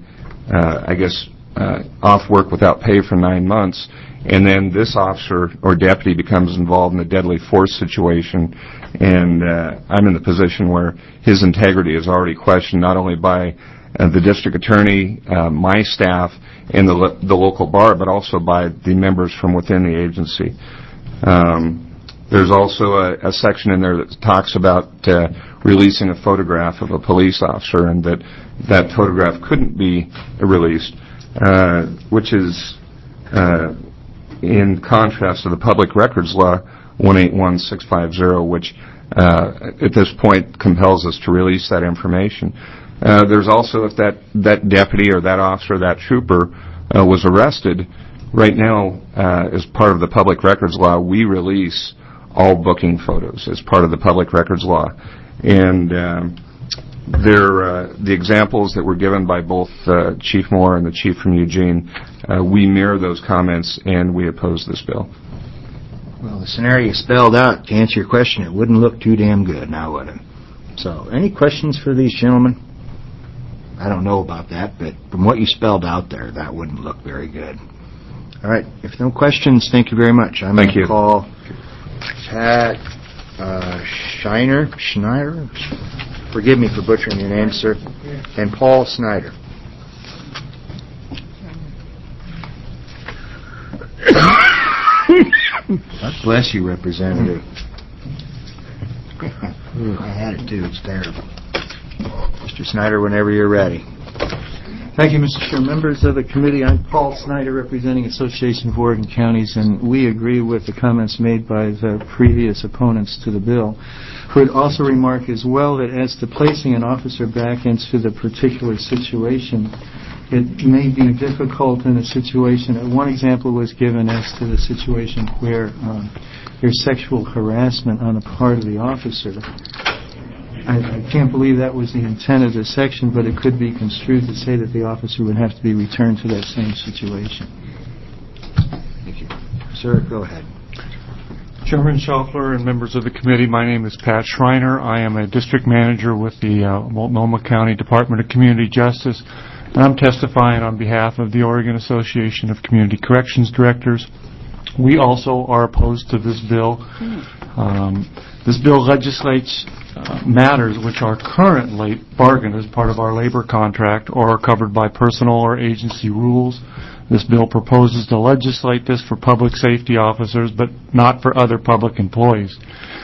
Speaker 6: off work without pay for 9 months, and then this officer or deputy becomes involved in a deadly force situation, and I'm in the position where his integrity is already questioned not only by the district attorney, my staff, and the local bar, but also by the members from within the agency. There's also a section in there that talks about releasing a photograph of a police officer, and that photograph couldn't be released, which is in contrast to the Public Records Law 181650, which at this point compels us to release that information. There's also, if that deputy or that officer, that trooper was arrested, right now, as part of the Public Records Law, we release all booking photos as part of the Public Records Law. And the examples that were given by both Chief Moore and the Chief from Eugene, we mirror those comments and we oppose this bill.
Speaker 1: Well, the scenario you spelled out, to answer your question, it wouldn't look too damn good, now would it? So, any questions for these gentlemen? I don't know about that, but from what you spelled out there, that wouldn't look very good. All right, if no questions, thank you very much. I'm going to call Pat Schneider, forgive me for butchering your name, sir, and Paul Snyder. God bless you, Representative. I had it too, it's terrible. Mr. Snyder, whenever you're ready.
Speaker 16: Thank you, Mr. Chair. Members of the committee, I'm Paul Snyder, representing Association of Oregon Counties, and we agree with the comments made by the previous opponents to the bill. Would also remark as well that as to placing an officer back into the particular situation, it may be difficult in a situation. One example was given as to the situation where there's sexual harassment on the part of the officer. I can't believe that was the intent of this section, but it could be construed to say that the officer would have to be returned to that same situation.
Speaker 1: Thank you. Sir, go ahead.
Speaker 14: Chairman Schaufler and members of the committee, my name is Pat Schreiner. I am a district manager with the Multnomah County Department of Community Justice, and I'm testifying on behalf of the Oregon Association of Community Corrections Directors. We also are opposed to this bill. This bill legislates matters which are currently bargained as part of our labor contract or are covered by personal or agency rules. This bill proposes to legislate this for public safety officers, but not for other public employees.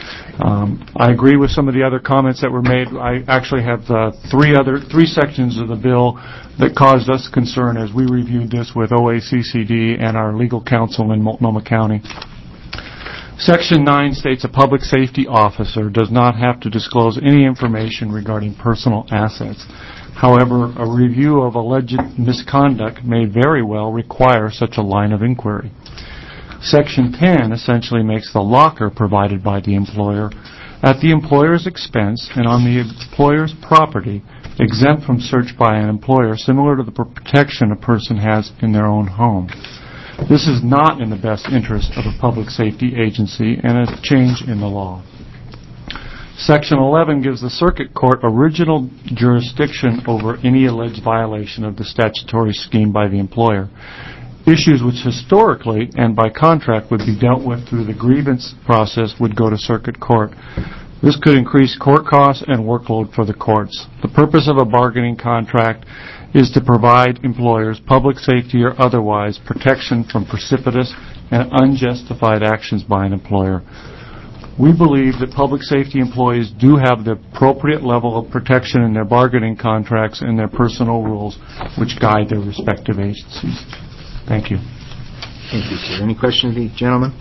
Speaker 14: I agree with some of the other comments that were made. I actually have three sections of the bill that caused us concern as we reviewed this with OACCD and our legal counsel in Multnomah County. Section 9 states a public safety officer does not have to disclose any information regarding personal assets. However, a review of alleged misconduct may very well require such a line of inquiry. Section 10 essentially makes the locker provided by the employer at the employer's expense and on the employer's property exempt from search by an employer, similar to the protection a person has in their own home. This is not in the best interest of a public safety agency and a change in the law. Section 11 gives the circuit court original jurisdiction over any alleged violation of the statutory scheme by the employer. Issues which historically and by contract would be dealt with through the grievance process would go to circuit court. This could increase court costs and workload for the courts. The purpose of a bargaining contract is to provide employers, public safety or otherwise, protection from precipitous and unjustified actions by an employer. We believe that public safety employees do have the appropriate level of protection in their bargaining contracts and their personal rules which guide their respective agencies. Thank you.
Speaker 1: Thank you, sir. Any questions of the gentleman?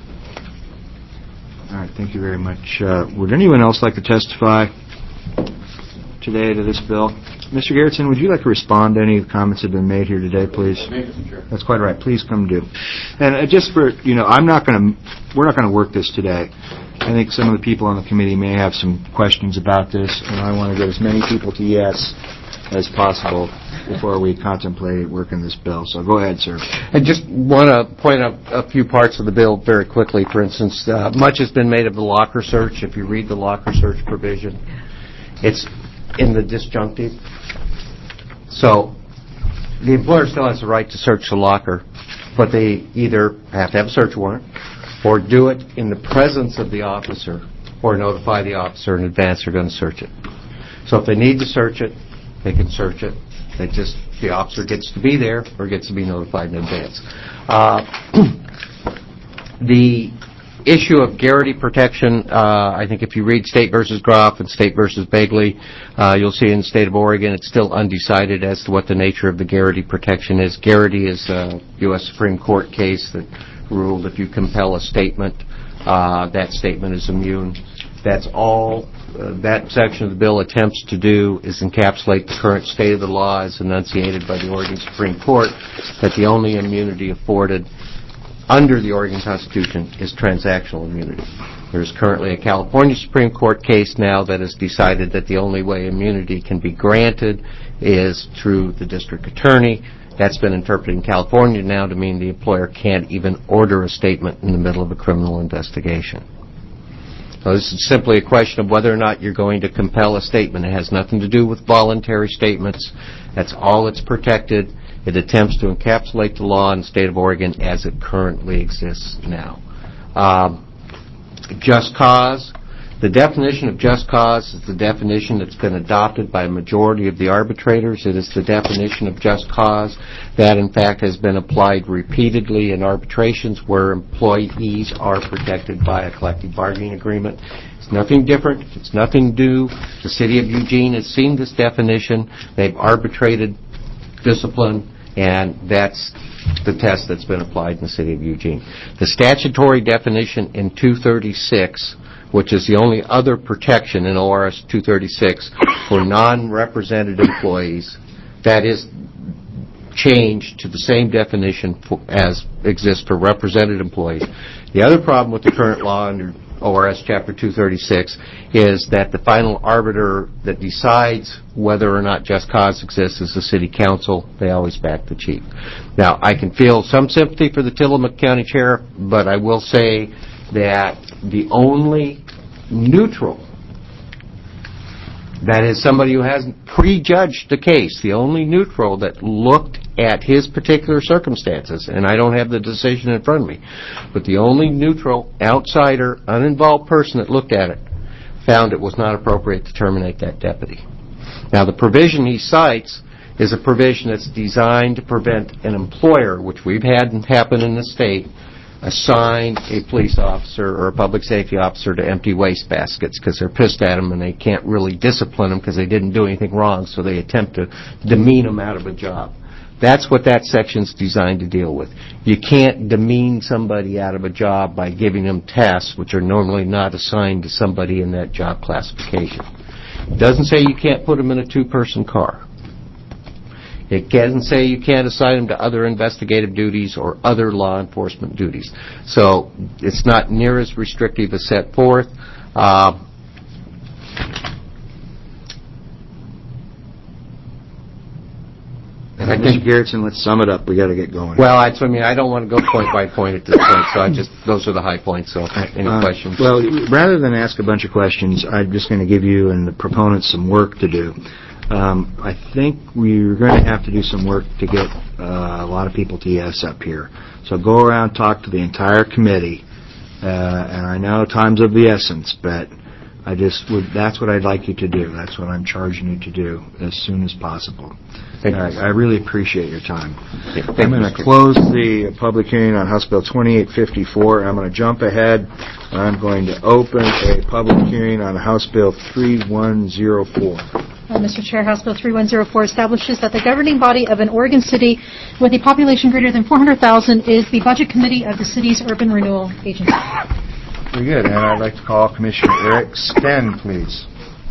Speaker 1: All right, thank you very much. Would anyone else like to testify today to this bill? Mr. Garrettson, would you like to respond to any of the comments that have been made here today, please? That's quite all right. Please come do. And just for, we're not going to work this today. I think some of the people on the committee may have some questions about this, and I want to get as many people to yes as possible before we contemplate working this bill. So go ahead, sir.
Speaker 7: I just want to point out a few parts of the bill very quickly. For instance, much has been made of the locker search. If you read the locker search provision, it's in the disjunctive. So the employer still has the right to search the locker, but they either have to have a search warrant or do it in the presence of the officer or notify the officer in advance they're going to search it. So if they need to search it, they can search it. The officer gets to be there or gets to be notified in advance. The issue of Garrity protection, I think if you read State versus Groff and State versus Begley, you'll see in the state of Oregon it's still undecided as to what the nature of the Garrity protection is. Garrity is a U.S. Supreme Court case that ruled if you compel a statement, that statement is immune. That's all that section of the bill attempts to do is encapsulate the current state of the law as enunciated by the Oregon Supreme Court, that the only immunity afforded under the Oregon Constitution is transactional immunity. There's currently a California Supreme Court case now that has decided that the only way immunity can be granted is through the district attorney. That's been interpreted in California now to mean the employer can't even order a statement in the middle of a criminal investigation. So this is simply a question of whether or not you're going to compel a statement. It has nothing to do with voluntary statements. That's all it's protected. It attempts to encapsulate the law in the state of Oregon as it currently exists now. Just cause. The definition of just cause is the definition that's been adopted by a majority of the arbitrators. It is the definition of just cause that, in fact, has been applied repeatedly in arbitrations where employees are protected by a collective bargaining agreement. It's nothing different. It's nothing new. The City of Eugene has seen this definition. They've arbitrated discipline, and that's the test that's been applied in the City of Eugene. The statutory definition in 236, which is the only other protection in ORS 236 for non-represented employees, that is changed to the same definition as exists for represented employees. The other problem with the current law under ORS Chapter 236 is that the final arbiter that decides whether or not just cause exists is the City Council. They always back the chief. Now, I can feel some sympathy for the Tillamook County Sheriff, but I will say that the only neutral, that is somebody who hasn't prejudged the case, the only neutral that looked at his particular circumstances, and I don't have the decision in front of me, but the only neutral, outsider, uninvolved person that looked at it found it was not appropriate to terminate that deputy. Now, the provision he cites is a provision that's designed to prevent an employer, which we've had happen in the state, assign a police officer or a public safety officer to empty waste baskets because they're pissed at them and they can't really discipline them because they didn't do anything wrong, so they attempt to demean them out of a job. That's what that section's designed to deal with. You can't demean somebody out of a job by giving them tasks which are normally not assigned to somebody in that job classification. It doesn't say you can't put them in a two-person car. It doesn't say you can't assign them to other investigative duties or other law enforcement duties. So it's not near as restrictive as set forth.
Speaker 1: And I think, Garrettson, let's sum it up. We got to get going.
Speaker 7: Well, I don't want to go point by point at this point, so those are the high points. So, any questions?
Speaker 1: Well, rather than ask a bunch of questions, I'm just going to give you and the proponents some work to do. I think we're going to have to do some work to get a lot of people to yes up here. So go around, talk to the entire committee, and I know time's of the essence, but that's what I'd like you to do. That's what I'm charging you to do as soon as possible. All right, I really appreciate your time. I'm going to close the public hearing on House Bill 2854. I'm going to jump ahead. I'm going to open a public hearing on House Bill 3104.
Speaker 9: Mr. Chair, House Bill 3104 establishes that the governing body of an Oregon city with a population greater than 400,000 is the Budget Committee of the city's Urban Renewal Agency.
Speaker 1: Very good. And I'd like to call Commissioner Eric Sten, please.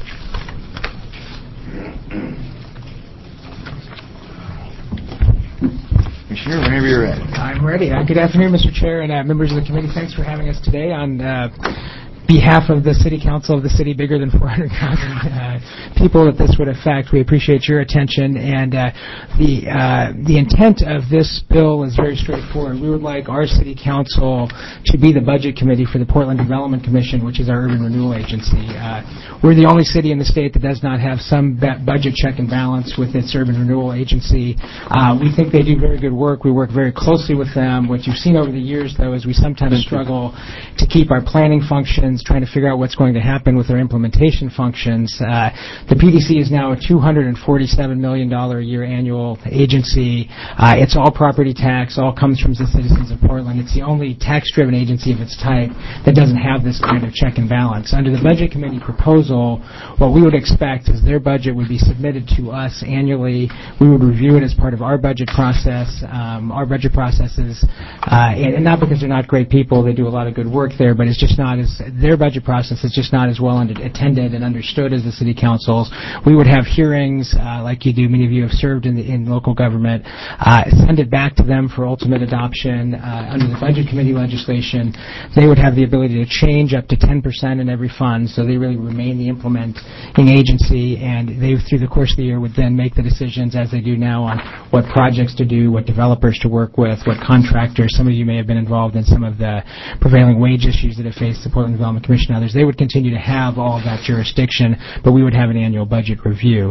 Speaker 1: Commissioner, whenever you're ready.
Speaker 17: I'm ready. Good afternoon, Mr. Chair and members of the committee. Thanks for having us today on behalf of the City Council of the city bigger than 400,000 people that this would affect. We appreciate your attention, and the intent of this bill is very straightforward. We would like our City Council to be the budget committee for the Portland Development Commission, which is our urban renewal agency. We're the only city in the state that does not have some budget check and balance with its urban renewal agency. We think they do very good work. We work very closely with them. What you've seen over the years, though, is we sometimes struggle to keep our planning functions, trying to figure out what's going to happen with our implementation functions. The PDC is now a $247 million a year annual agency. It's all property tax, all comes from the citizens of Portland. It's the only tax-driven agency of its type that doesn't have this kind of check and balance. Under the Budget Committee proposal, what we would expect is their budget would be submitted to us annually. We would review it as part of our budget process. Our budget processes, and not because they're not great people, they do a lot of good work there, but it's just not as their budget process is just not as well attended and understood as the city councils. We would have hearings, like you do. Many of you have served in local government. Send it back to them for ultimate adoption under the budget committee legislation. They would have the ability to change up to 10% in every fund, so they really remain the implementing agency, and they, through the course of the year, would then make the decisions, as they do now, on what projects to do, what developers to work with, what contractors. Some of you may have been involved in some of the prevailing wage issues that have faced the Portland Development Commission and others. They would continue to have all of that jurisdiction, but we would have an annual budget review.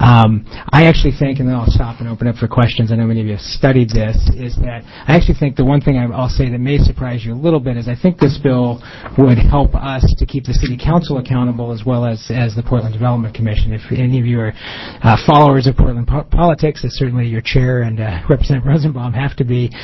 Speaker 17: I actually think, and then I'll stop and open up for questions, I know many of you have studied this, is that I actually think the one thing I'll say that may surprise you a little bit is I think this bill would help us to keep the city council accountable as well as the Portland Development Commission. If any of you are followers of Portland politics, as certainly your chair and Representative Rosenbaum have to be,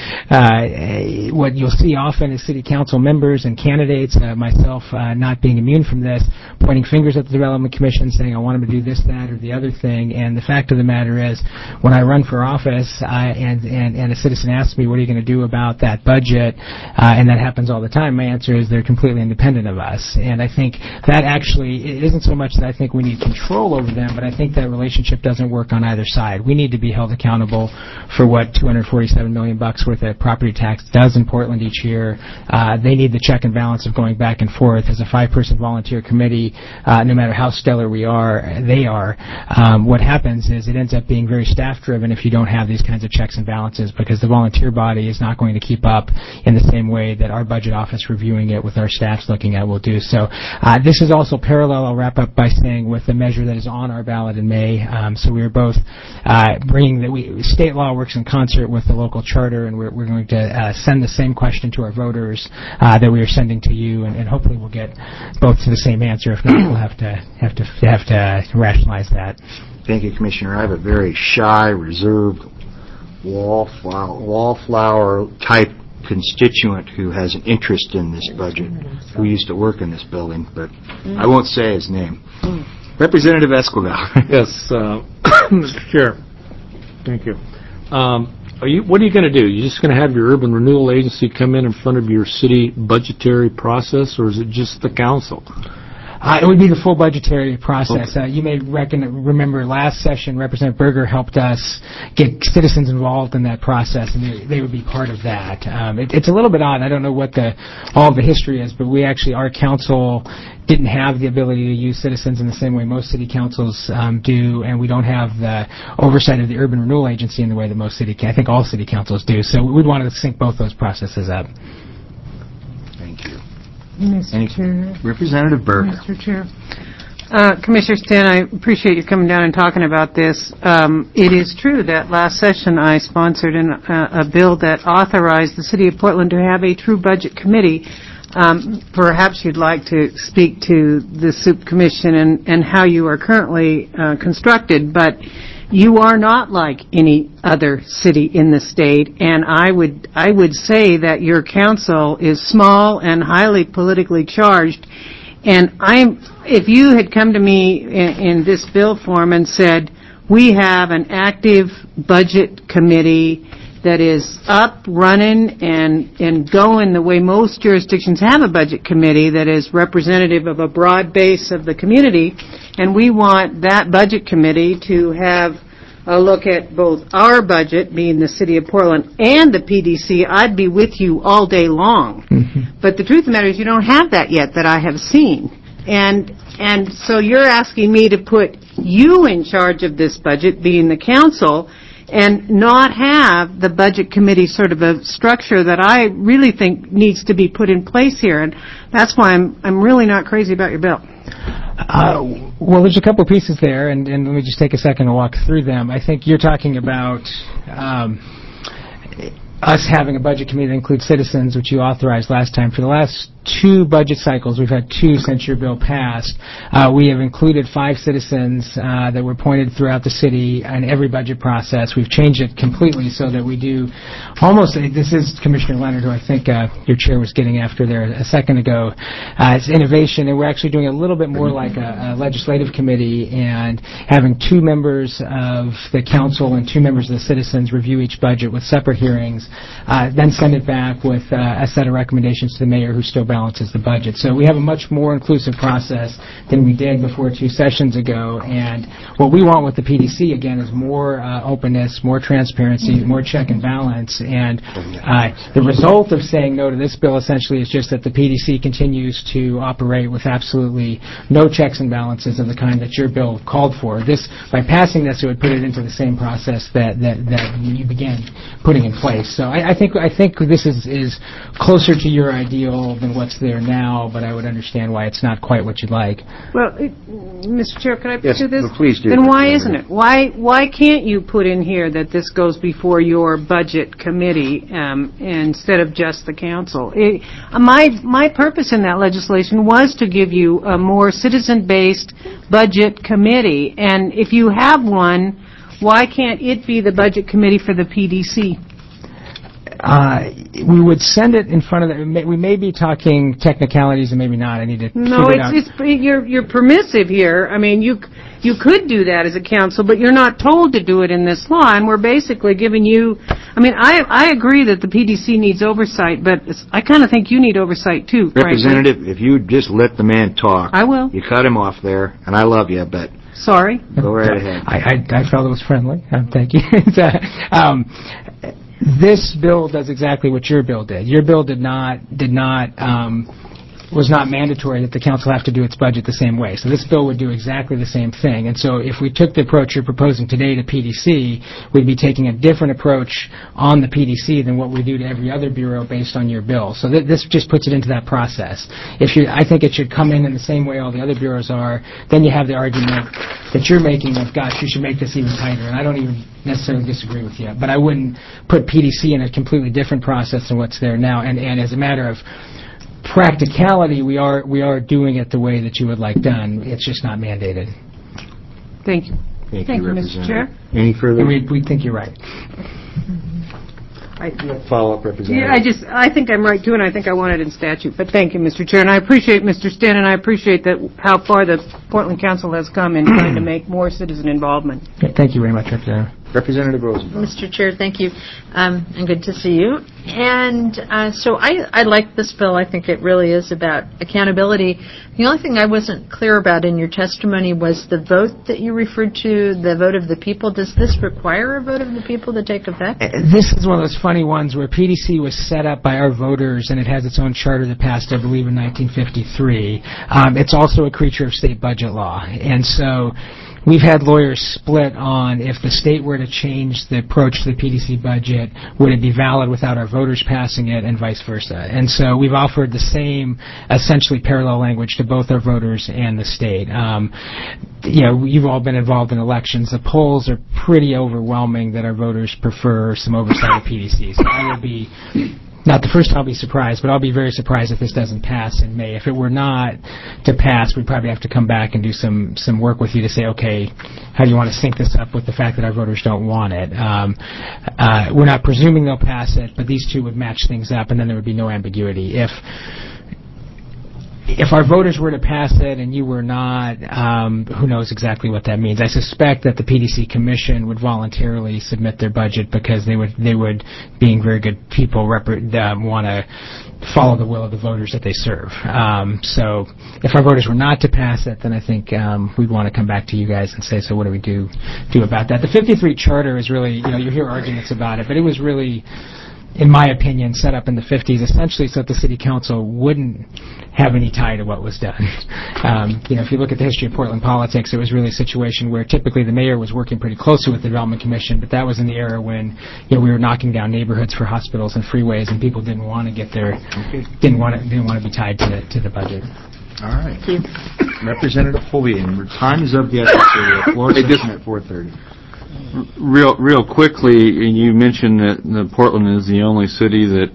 Speaker 17: what you'll see often is city council members and candidates, myself not being immune from this, pointing fingers at the Development Commission saying, I want them to do this, that, or the other thing. And the fact of the matter is, when I run for office and a citizen asks me, what are you going to do about that budget, and that happens all the time, my answer is they're completely independent of us. And I think that actually, it isn't so much that I think we need control over them, but I think that relationship doesn't work on either side. We need to be held accountable for what $247 million worth of property tax does in Portland each year. They need the check and balance of going back and forth. As a 5-person volunteer committee, no matter how stellar they are, what happens is it ends up being very staff-driven if you don't have these kinds of checks and balances, because the volunteer body is not going to keep up in the same way that our budget office reviewing it with our staffs looking at will do. So this is also parallel, I'll wrap up by saying, with the measure that is on our ballot in May. So we are both bringing that state law works in concert with the local charter, and we're going to send the same question to our voters that we are sending to you, and hopefully we'll get both to the same answer. If not, we'll have to rationalize that.
Speaker 1: Thank you, Commissioner. I have a very shy, reserved, wallflower type constituent who has an interest in this budget, who used to work in this building, but I won't say his name. Representative Esquivel.
Speaker 2: Yes, Mr. Chair. Thank you. What are you going to do? You're just going to have your urban renewal agency come in front of your city budgetary process, or is it just the council?
Speaker 17: It would be the full budgetary process. Okay. You may remember last session, Representative Berger helped us get citizens involved in that process, and they would be part of that. It's a little bit odd. I don't know what all of the history is, but our council didn't have the ability to use citizens in the same way most city councils do, and we don't have the oversight of the urban renewal agency in the way that I think all city councils do. So we'd want to sync both those processes up.
Speaker 1: Thank you.
Speaker 3: Mr. Chair.
Speaker 1: Representative Berger.
Speaker 3: Mr. Chair. Commissioner Stan, I appreciate you coming down and talking about this. It is true that last session I sponsored a bill that authorized the City of Portland to have a true budget committee. Perhaps you'd like to speak to the SOUP Commission and how you are currently constructed, but you are not like any other city in the state, and I would say that your council is small and highly politically charged. And if you had come to me in this bill form and said, we have an active budget committee that is up, running, and going the way most jurisdictions have a budget committee that is representative of a broad base of the community, and we want that budget committee to have a look at both our budget, being the City of Portland, and the PDC, I'd be with you all day long. Mm-hmm. But the truth of the matter is you don't have that yet that I have seen. And so you're asking me to put you in charge of this budget, being the council, and not have the budget committee sort of a structure that I really think needs to be put in place here. And that's why I'm really not crazy about your bill.
Speaker 17: Well, there's a couple of pieces there, and let me just take a second to walk through them. I think you're talking about us having a budget committee that includes citizens, which you authorized last time. For the last 2 budget cycles, we've had 2 since your bill passed. We have included 5 citizens that were appointed throughout the city in every budget process. We've changed it completely so that we do almost, this is Commissioner Leonard, who I think your chair was getting after there a second ago. It's innovation, and we're actually doing a little bit more like a legislative committee and having 2 members of the council and 2 members of the citizens review each budget with separate hearings, then send it back with a set of recommendations to the mayor, who's still bound balances the budget. So we have a much more inclusive process than we did before 2 sessions ago. And what we want with the PDC, again, is more openness, more transparency, more check and balance. And the result of saying no to this bill essentially is just that the PDC continues to operate with absolutely no checks and balances of the kind that your bill called for. By passing this, it would put it into the same process that you began putting in place. So I think this is closer to your ideal than what's there now, but I would understand why it's not quite what you'd like.
Speaker 3: Well, Mr. Chair, could I pursue this?
Speaker 1: Well, please do.
Speaker 3: Then why isn't it? Why can't you put in here that this goes before your budget committee instead of just the council? My purpose in that legislation was to give you a more citizen-based budget committee, and if you have one, why can't it be the budget committee for the PDC?
Speaker 17: We would send it in front of the. We may be talking technicalities and maybe not. I need to.
Speaker 3: No, you're permissive here. I mean, you could do that as a council, but you're not told to do it in this law, and we're basically giving you. I mean, I agree that the PDC needs oversight, but I kind of think you need oversight too.
Speaker 1: Representative, frankly. If you just let the man talk,
Speaker 3: I will.
Speaker 1: You cut him off there, and I love you, but.
Speaker 3: Sorry.
Speaker 1: Go right ahead.
Speaker 17: I felt it was friendly. Thank you. This bill does exactly what your bill did. Your bill was not mandatory that the council have to do its budget the same way. So this bill would do exactly the same thing. And so if we took the approach you're proposing today to PDC, we'd be taking a different approach on the PDC than what we do to every other bureau based on your bill. So this just puts it into that process. I think it should come in the same way all the other bureaus are. Then you have the argument that you're making of, gosh, you should make this even tighter. And I don't even necessarily disagree with you. But I wouldn't put PDC in a completely different process than what's there now. And as a matter of practicality, we are doing it the way that you would like done. It's just not mandated.
Speaker 3: Thank you.
Speaker 1: Thank you,
Speaker 3: Mr. Chair.
Speaker 1: Any further?
Speaker 17: We think you're right.
Speaker 1: Follow-up, Representative.
Speaker 3: Yeah, I think I'm right too, and I think I want it in statute. But thank you, Mr. Chair, and I appreciate Mr. Steen, and I appreciate how far the Portland Council has come in trying to make more citizen involvement.
Speaker 17: Okay, thank you very much, Representative.
Speaker 1: Representative Rosenbaum.
Speaker 18: Mr. Chair, thank you, and good to see you. And so I like this bill. I think it really is about accountability. The only thing I wasn't clear about in your testimony was the vote that you referred to, the vote of the people. Does this require a vote of the people to take effect?
Speaker 17: This is one of those funny ones where PDC was set up by our voters, and it has its own charter that passed, I believe, in 1953. It's also a creature of state budget law. And so we've had lawyers split on if the state were to change the approach to the PDC budget, would it be valid without our voters passing it, and vice versa. And so we've offered the same, essentially parallel language to both our voters and the state. You've all been involved in elections. The polls are pretty overwhelming that our voters prefer some oversight of PDC. So I would be not the first time I'll be surprised, but I'll be very surprised if this doesn't pass in May. If it were not to pass, we'd probably have to come back and do some work with you to say, okay, how do you want to sync this up with the fact that our voters don't want it? We're not presuming they'll pass it, but these two would match things up, and then there would be no ambiguity. If our voters were to pass it and you were not, who knows exactly what that means. I suspect that the PDC Commission would voluntarily submit their budget because they would, being very good people, want to follow the will of the voters that they serve. So if our voters were not to pass it, then I think we'd want to come back to you guys and say, so what do we do about that? The 53 Charter is really, you hear arguments about it, but it was really, in my opinion, set up in the 50s essentially so that the city council wouldn't have any tie to what was done. If you look at the history of Portland politics, it was really a situation where typically the mayor was working pretty closely with the Development Commission, but that was in the era when we were knocking down neighborhoods for hospitals and freeways, and people didn't want to get there, didn't want to be tied to the budget.
Speaker 1: All right. Thank you. Representative Fulvian, time is of the essence. The floor session at 4:30.
Speaker 12: Real quickly, you mentioned that Portland is the only city that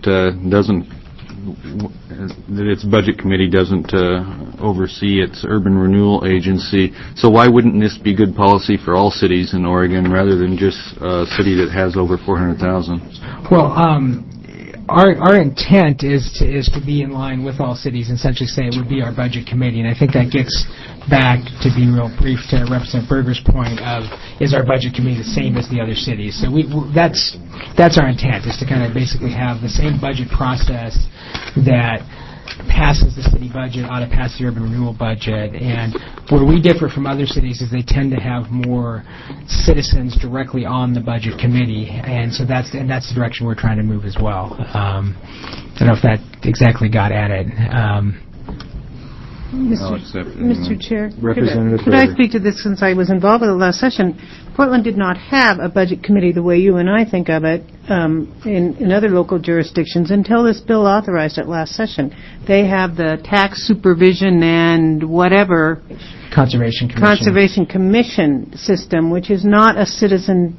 Speaker 12: its budget committee doesn't oversee its urban renewal agency. So why wouldn't this be good policy for all cities in Oregon rather than just a city that has over 400,000?
Speaker 17: Well, our intent is to be in line with all cities and essentially say it would be our budget committee, and I think that gets back, to be real brief, to Representative Berger's point of, is our budget committee the same as the other cities? So that's our intent, is to kind of basically have the same budget process that passes the city budget ought to pass the urban renewal budget. And where we differ from other cities is they tend to have more citizens directly on the budget committee, and so that's the direction we're trying to move as well. I don't know if that exactly got at it.
Speaker 3: Mr. Chair,
Speaker 1: Representative
Speaker 3: could I
Speaker 1: Berger.
Speaker 3: speak to this since I was involved with the last session? Portland did not have a budget committee the way you and I think of it in other local jurisdictions until this bill authorized it last session. They have the tax supervision and whatever
Speaker 17: Conservation
Speaker 3: Commission system, which is not a citizen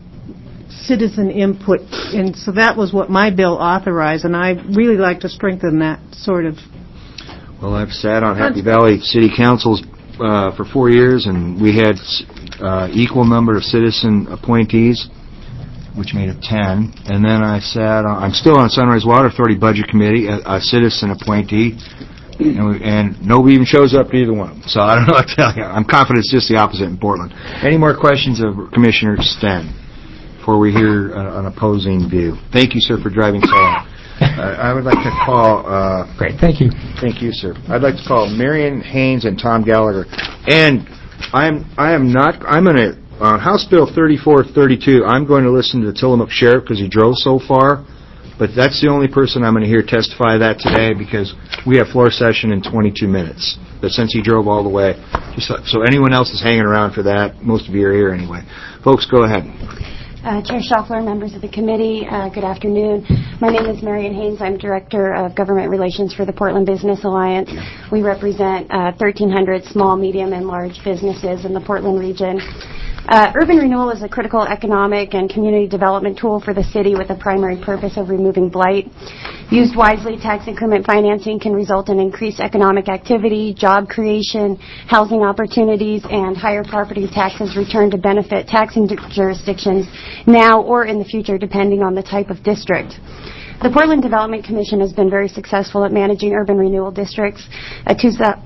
Speaker 3: input, and so that was what my bill authorized, and I really like to strengthen that sort of.
Speaker 1: Well, I've sat on Happy Valley City Councils for 4 years, and we had equal number of citizen appointees, which made it 10. And then I'm still on Sunrise Water Authority Budget Committee, a citizen appointee, and nobody even shows up to either one of them. So I don't know what to tell you. I'm confident it's just the opposite in Portland. Any more questions of Commissioner Sten before we hear an opposing view? Thank you, sir, for driving so long. I would like to call...
Speaker 17: Great, thank you.
Speaker 1: Thank you, sir. I'd like to call Marion Haynes and Tom Gallagher. And I'm going to, on House Bill 3432, I'm going to listen to the Tillamook Sheriff because he drove so far, but that's the only person I'm going to hear testify that today because we have floor session in 22 minutes. But since he drove all the way, so anyone else is hanging around for that, most of you are here anyway. Folks, go ahead.
Speaker 19: Chair Schaffler, members of the committee, good afternoon. My name is Marion Haynes. I'm Director of Government Relations for the Portland Business Alliance. We represent 1,300 small, medium, and large businesses in the Portland region. Urban renewal is a critical economic and community development tool for the city with the primary purpose of removing blight. Used wisely, tax increment financing can result in increased economic activity, job creation, housing opportunities, and higher property taxes returned to benefit taxing jurisdictions now or in the future, depending on the type of district. The Portland Development Commission has been very successful at managing urban renewal districts. A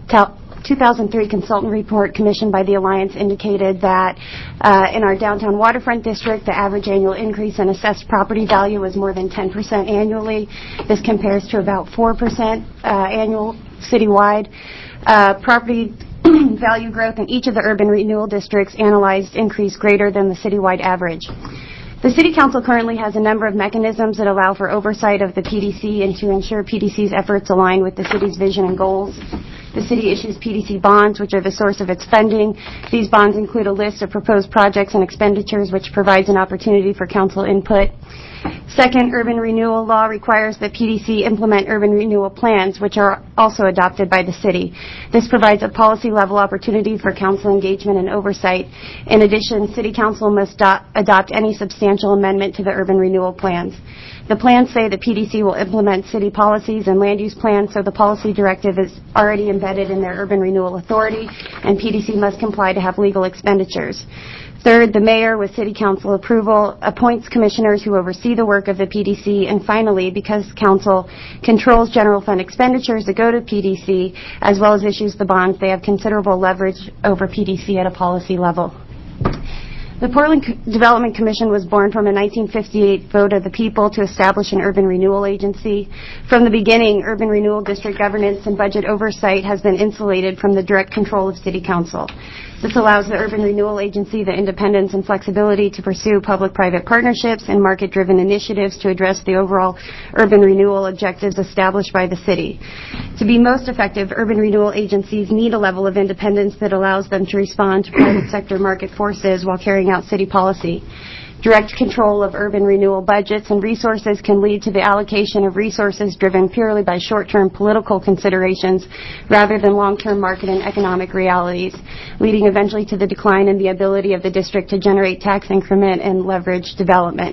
Speaker 19: 2003 consultant report commissioned by the Alliance indicated that in our downtown waterfront district, the average annual increase in assessed property value was more than 10% annually. This compares to about 4% annual citywide. Property value growth in each of the urban renewal districts analyzed increased greater than the citywide average. The City Council currently has a number of mechanisms that allow for oversight of the PDC and to ensure PDC's efforts align with the city's vision and goals. The city issues PDC bonds, which are the source of its funding. These bonds include a list of proposed projects and expenditures, which provides an opportunity for council input. Second, urban renewal law requires that PDC implement urban renewal plans, which are also adopted by the city. This provides a policy-level opportunity for council engagement and oversight. In addition, City Council must adopt any substantial amendment to the urban renewal plans. The plans say the PDC will implement city policies and land use plans, so the policy directive is already embedded in their urban renewal authority, and PDC must comply to have legal expenditures. Third, the mayor, with city council approval, appoints commissioners who oversee the work of the PDC. And finally, because council controls general fund expenditures that go to PDC, as well as issues the bonds, they have considerable leverage over PDC at a policy level. The Portland Development Commission was born from a 1958 vote of the people to establish an urban renewal agency. From the beginning, urban renewal district governance and budget oversight has been insulated from the direct control of City Council. This allows the Urban Renewal Agency the independence and flexibility to pursue public-private partnerships and market-driven initiatives to address the overall urban renewal objectives established by the city. To be most effective, urban renewal agencies need a level of independence that allows them to respond to private sector market forces while carrying out city policy. Direct control of urban renewal budgets and resources can lead to the allocation of resources driven purely by short-term political considerations rather than long-term market and economic realities, leading eventually to the decline in the ability of the district to generate tax increment and leverage development.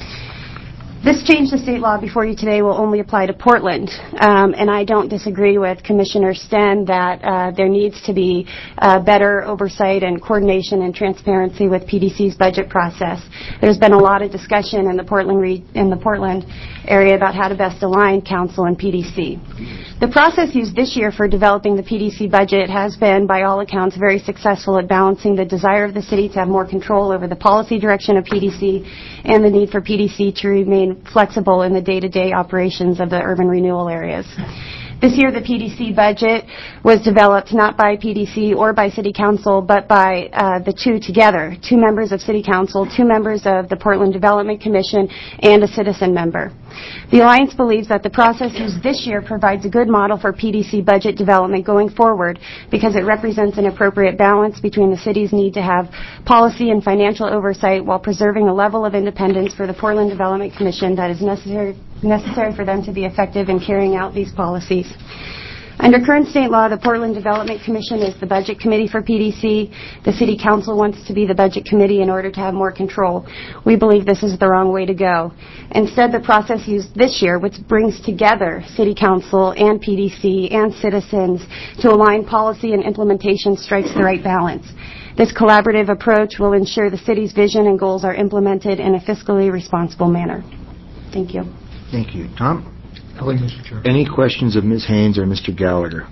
Speaker 19: This change to state law before you today will only apply to Portland, and I don't disagree with Commissioner Sten that there needs to be better oversight and coordination and transparency with PDC's budget process. There's been a lot of discussion in the Portland area about how to best align council and PDC. The process used this year for developing the PDC budget has been, by all accounts, very successful at balancing the desire of the city to have more control over the policy direction of PDC and the need for PDC to remain flexible in the day-to-day operations of the urban renewal areas. This year, the PDC budget was developed not by PDC or by City Council, but by the two together, 2 members of City Council, 2 members of the Portland Development Commission, and a citizen member. The Alliance believes that the process used this year provides a good model for PDC budget development going forward because it represents an appropriate balance between the city's need to have policy and financial oversight while preserving a level of independence for the Portland Development Commission that is necessary for them to be effective in carrying out these policies. Under current state law, the Portland Development Commission is the budget committee for PDC. The City Council wants to be the budget committee in order to have more control. We believe this is the wrong way to go. Instead, the process used this year, which brings together City Council and PDC and citizens to align policy and implementation, strikes the right balance. This collaborative approach will ensure the city's vision and goals are implemented in a fiscally responsible manner. Thank you.
Speaker 1: Thank you. Tom?
Speaker 5: Mr. Chair.
Speaker 1: Any questions of Ms. Haynes or Mr. Gallagher?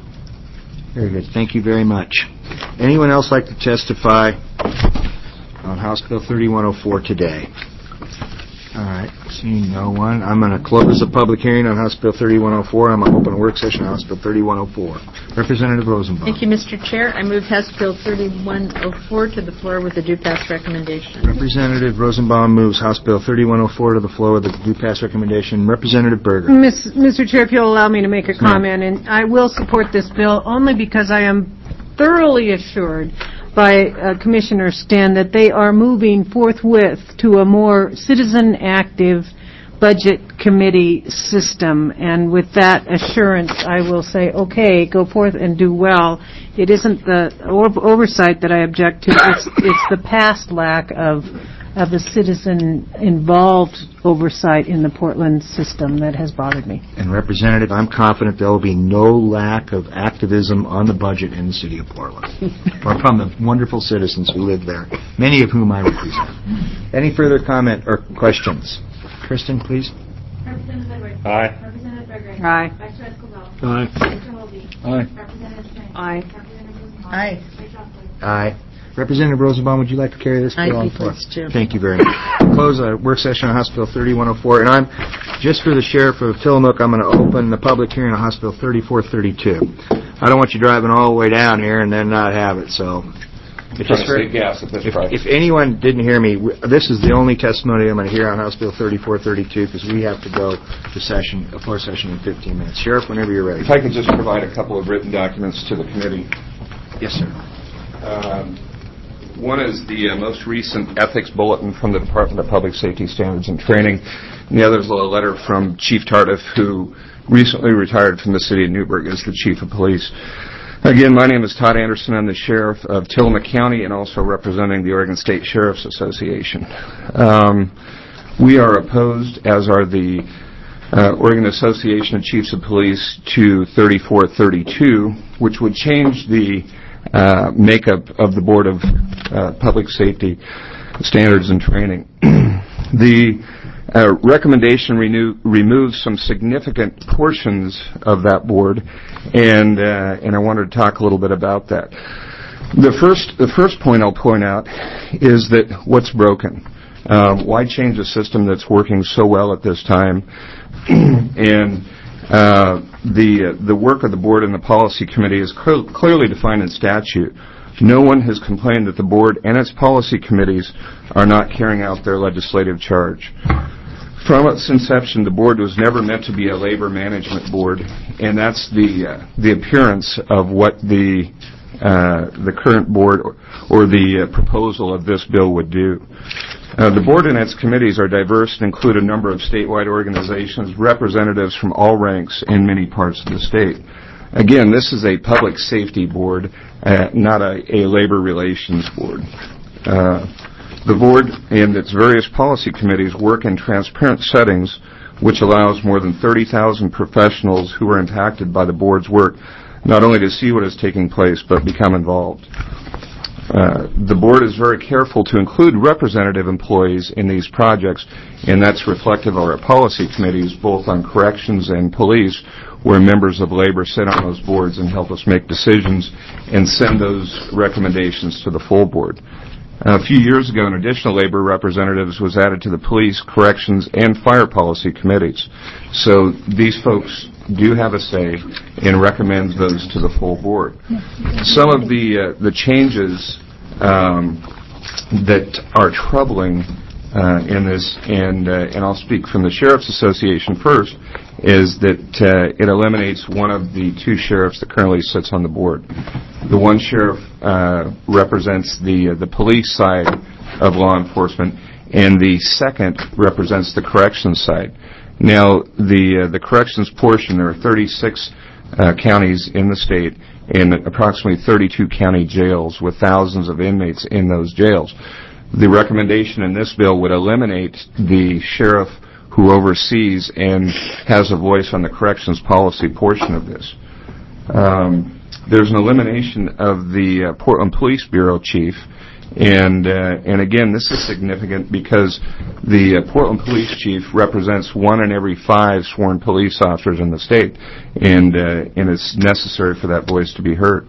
Speaker 1: Very good. Thank you very much. Anyone else like to testify on House Bill 3104 today? All right. Seeing no one, I'm going to close the public hearing on House Bill 3104. I'm going to open a work session on House Bill 3104. Representative Rosenbaum.
Speaker 18: Thank you, Mr. Chair. I move House Bill 3104 to the floor with a due pass recommendation.
Speaker 1: Representative Rosenbaum moves House Bill 3104 to the floor with a due pass recommendation. Representative Berger.
Speaker 3: Mr. Chair, if you'll allow me to make a comment, and I will support this bill only because I am thoroughly assured by Commissioner Stan that they are moving forthwith to a more citizen-active budget committee system. And with that assurance, I will say, okay, go forth and do well. It isn't the oversight that I object to. It's the past lack of a citizen-involved oversight in the Portland system that has bothered me.
Speaker 1: And Representative, I'm confident there will be no lack of activism on the budget in the city of Portland, or from the wonderful citizens who live there, many of whom I represent. Any further comment or questions? Kristen, please.
Speaker 13: Representative Edwards.
Speaker 14: Aye.
Speaker 13: Representative Berger.
Speaker 3: Aye.
Speaker 13: Vice Chair Escobar.
Speaker 2: Aye.
Speaker 13: Mr. Holby.
Speaker 2: Aye.
Speaker 13: Representative Smith.
Speaker 3: Aye.
Speaker 13: Representative Rosenbaum.
Speaker 3: Aye.
Speaker 13: Vice Chancellor.
Speaker 1: Aye. Representative Rosenbaum, would you like to carry this bill on the floor?
Speaker 18: Please, Jim.
Speaker 1: Thank you very much. Close our work session on House Bill 3104. And just for the Sheriff of Tillamook, I'm going to open the public hearing on House Bill 3432. I don't want you driving all the way down here and then not have it, so... If anyone didn't hear me, this is the only testimony I'm going to hear on House Bill 3432 because we have to go to a floor session in 15 minutes. Sheriff, whenever you're ready.
Speaker 6: If I could just provide a couple of written documents to the committee.
Speaker 1: Yes, sir.
Speaker 6: One is the most recent ethics bulletin from the Department of Public Safety Standards and Training. And the other is a letter from Chief Tardif, who recently retired from the city of Newburgh as the Chief of Police. Again, my name is Todd Anderson. I'm the Sheriff of Tillamook County and also representing the Oregon State Sheriff's Association. We are opposed, as are the Oregon Association of Chiefs of Police, to 3432, which would change the makeup of the Board of Public Safety Standards and Training. The recommendation removes some significant portions of that board, and I wanted to talk a little bit about that. The first point I'll point out is that what's broken. Why change a system that's working so well at this time? And the work of the board and the policy committee is clearly defined in statute. No one has complained that the board and its policy committees are not carrying out their legislative charge. From its inception, the board was never meant to be a labor management board, and that's the appearance of what the current board or the proposal of this bill would do. The board and its committees are diverse and include a number of statewide organizations, representatives from all ranks in many parts of the state. Again, this is a public safety board, not a labor relations board. The board and its various policy committees work in transparent settings, which allows more than 30,000 professionals who are impacted by the board's work not only to see what is taking place, but become involved. The board is very careful to include representative employees in these projects, and that's reflective of our policy committees, both on corrections and police, where members of labor sit on those boards and help us make decisions and send those recommendations to the full board. A few years ago, an additional labor representatives was added to the police, corrections, and fire policy committees. So these folks do have a say and recommend those to the full board. Some of the changes that are troubling in this, and I'll speak from the Sheriff's Association first, is that it eliminates one of the two sheriffs that currently sits on the board. The one sheriff represents the police side of law enforcement, and the second represents the corrections side. Now, the corrections portion, there are 36 counties in the state and approximately 32 county jails with thousands of inmates in those jails. The recommendation in this bill would eliminate the sheriff who oversees and has a voice on the corrections policy portion of this. There's an elimination of the Portland Police Bureau chief, and again, this is significant because the Portland Police Chief represents 1 in every 5 sworn police officers in the state, and it's necessary for that voice to be heard.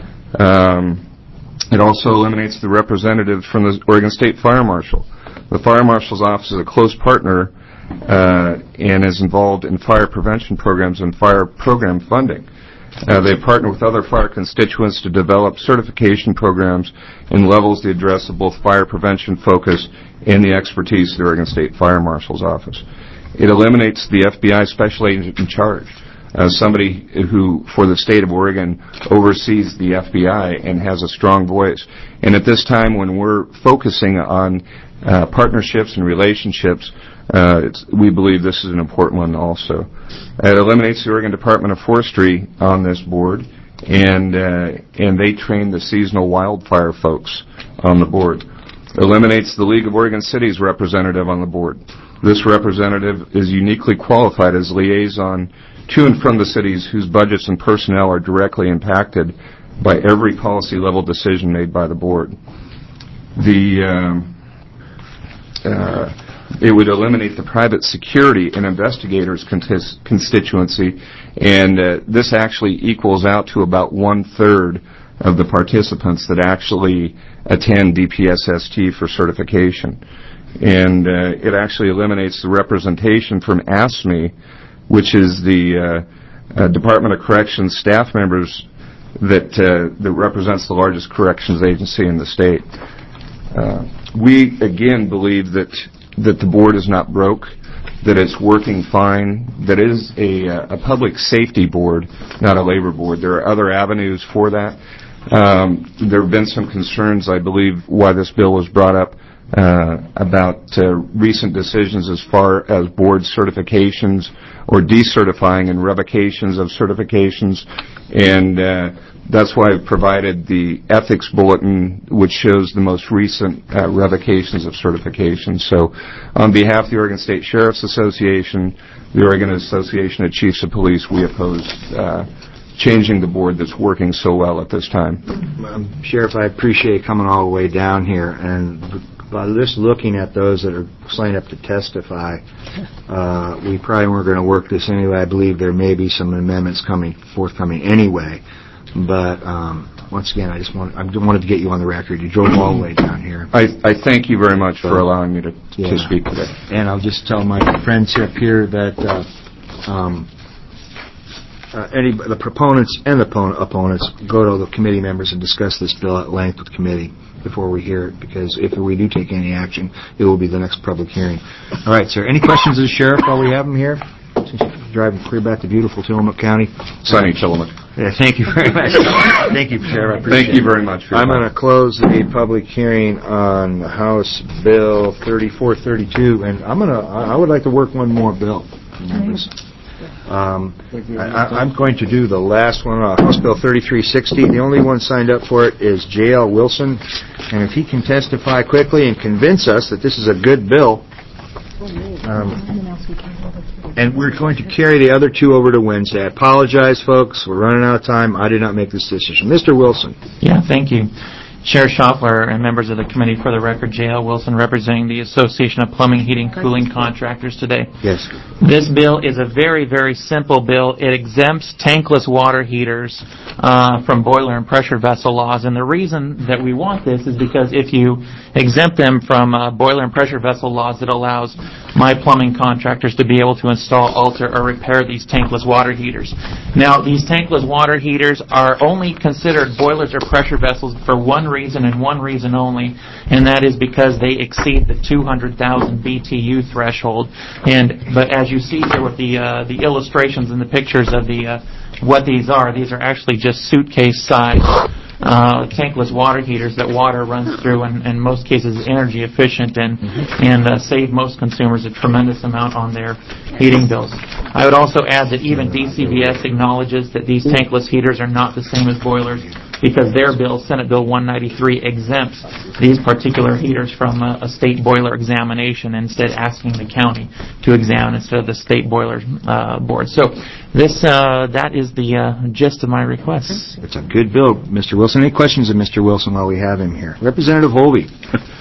Speaker 6: It also eliminates the representative from the Oregon State Fire Marshal. The Fire Marshal's office is a close partner and is involved in fire prevention programs and fire program funding. They partner with other fire constituents to develop certification programs and levels the address of both fire prevention focus and the expertise of the Oregon State Fire Marshal's office. It eliminates the FBI special agent in charge, somebody who, for the state of Oregon, oversees the FBI and has a strong voice. And at this time, when we're focusing on partnerships and relationships, we believe this is an important one also. It eliminates the Oregon Department of Forestry on this board, and they train the seasonal wildfire folks on the board. It eliminates the League of Oregon Cities representative on the board. This representative is uniquely qualified as liaison to and from the cities whose budgets and personnel are directly impacted by every policy level decision made by the board. It would eliminate the private security and investigators constituency, and this actually equals out to about 1/3 of the participants that actually attend DPSST for certification. And it actually eliminates the representation from ASME, which is the Department of Corrections staff members that represents the largest corrections agency in the state. We, again, believe that the board is not broke, that it's working fine, that it is a public safety board, not a labor board. There are other avenues for that. There have been some concerns, I believe, why this bill was brought up about recent decisions as far as board certifications or decertifying and revocations of certifications, and that's why I've provided the ethics bulletin, which shows the most recent revocations of certifications. So on behalf of the Oregon State Sheriff's Association, the Oregon Association of Chiefs of Police, we oppose changing the board that's working so well at this time.
Speaker 1: Sheriff, I appreciate coming all the way down here, and by just looking at those that are signed up to testify, we probably weren't going to work this anyway. I believe there may be some amendments forthcoming anyway. But once again, I wanted to get you on the record. You drove all the way down here.
Speaker 6: I thank you very much for allowing me to speak today.
Speaker 1: And I'll just tell my friends up here that the proponents and the opponents go to the committee members and discuss this bill at length with the committee before we hear it, because if we do take any action, it will be the next public hearing. All right, sir. Any questions of the sheriff while we have him here? Driving clear back to beautiful Tillamook County.
Speaker 6: Sunny Tillamook.
Speaker 1: Yeah, thank you very much. Thank you, Sheriff. I appreciate
Speaker 6: Thank you very much.
Speaker 1: I'm going to close the public hearing on House Bill 3432, and I would like to work one more bill. I'm going to do the last one, House Bill 3360. The only one signed up for it is J.L. Wilson, and if he can testify quickly and convince us that this is a good bill, and we're going to carry the other two over to Wednesday. I apologize, folks. We're running out of time. I did not make this decision. Mr. Wilson.
Speaker 11: Yeah, thank you. Chair Schaffler and members of the committee, for the record, J.L. Wilson, representing the Association of Plumbing, Heating, Cooling Contractors today.
Speaker 1: Yes.
Speaker 11: This bill is a very, very simple bill. It exempts tankless water heaters from boiler and pressure vessel laws, and the reason that we want this is because if you exempt them from boiler and pressure vessel laws, it allows my plumbing contractors to be able to install, alter, or repair these tankless water heaters. Now, these tankless water heaters are only considered boilers or pressure vessels for one reason and one reason only, and that is because they exceed the 200,000 BTU threshold. But as you see here with the illustrations and the pictures of what these are actually just suitcase-sized tankless water heaters that water runs through, and in most cases energy efficient and save most consumers a tremendous amount on their heating bills. I would also add that even DCBS acknowledges that these tankless heaters are not the same as boilers, because their bill, Senate Bill 193, exempts these particular heaters from a state boiler examination, instead asking the county to examine instead of the state boiler board. So that is the gist of my requests.
Speaker 1: It's a good bill, Mr. Wilson. Any questions of Mr. Wilson while we have him here? Representative Holby.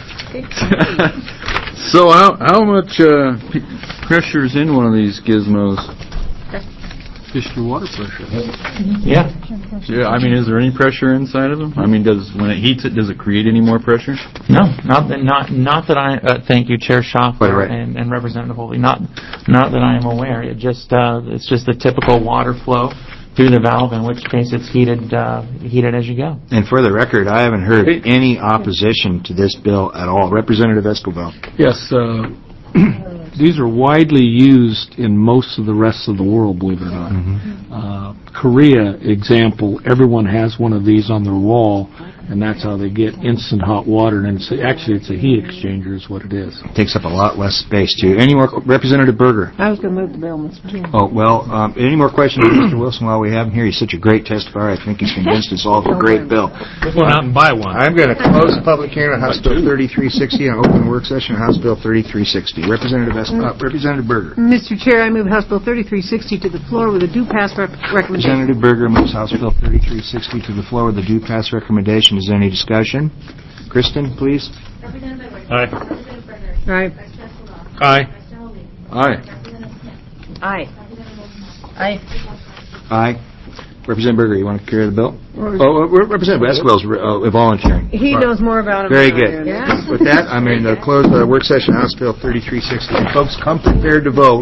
Speaker 12: So how much pressure is in one of these gizmos? Just your water pressure.
Speaker 11: Yeah.
Speaker 12: I mean, is there any pressure inside of them? I mean, when it heats it, does it create any more pressure?
Speaker 11: No, not that I. Thank you, Chair Schaffler and Representative Holby. Not that I am aware. It's just the typical water flow through the valve, in which case it's heated as you go.
Speaker 1: And for the record, I haven't heard any opposition to this bill at all. Representative Escobar.
Speaker 2: Yes. These are widely used in most of the rest of the world, believe it or not. Korea, example, everyone has one of these on their wall, and that's how they get instant hot water. And it's a heat exchanger is what it is.
Speaker 1: Takes up a lot less space, too. Any more? Representative Berger.
Speaker 3: I was going to move the bill, Mr. Chairman.
Speaker 1: Oh, well, any more questions of Mr. Wilson while we have him here? He's such a great testifier. I think he's convinced us all of a great bill.
Speaker 2: Go out and buy one.
Speaker 1: I'm going to close the public hearing on House Bill 3360 and open the work session on House Bill 3360. Representative Berger.
Speaker 3: Mr. Chair, I move House Bill 3360 to the floor with a due pass recommendation.
Speaker 1: Representative Berger moves House Bill 3360 to the floor with a due pass recommendation. Is there any discussion? Kristen, please.
Speaker 2: Aye.
Speaker 3: Aye.
Speaker 2: Aye.
Speaker 12: Aye.
Speaker 3: Aye. Aye.
Speaker 1: Aye. Representative Berger, you want to carry the bill? Representative Esquivel's volunteering.
Speaker 3: He knows more about it.
Speaker 1: Very good. Yeah. With that, I'm going to close the work session House Bill 3360. And folks, come prepared to vote.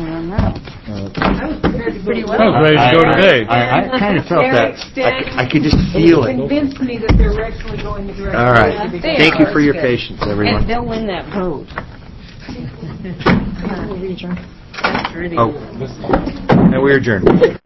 Speaker 3: I was prepared pretty well.
Speaker 2: I was ready to go today.
Speaker 1: I kind of felt that. I could just feel it.
Speaker 3: Convinced me that they're actually going the direction.
Speaker 1: All right. Thank you for your patience, everyone.
Speaker 3: And they'll win that vote.
Speaker 1: And we adjourn.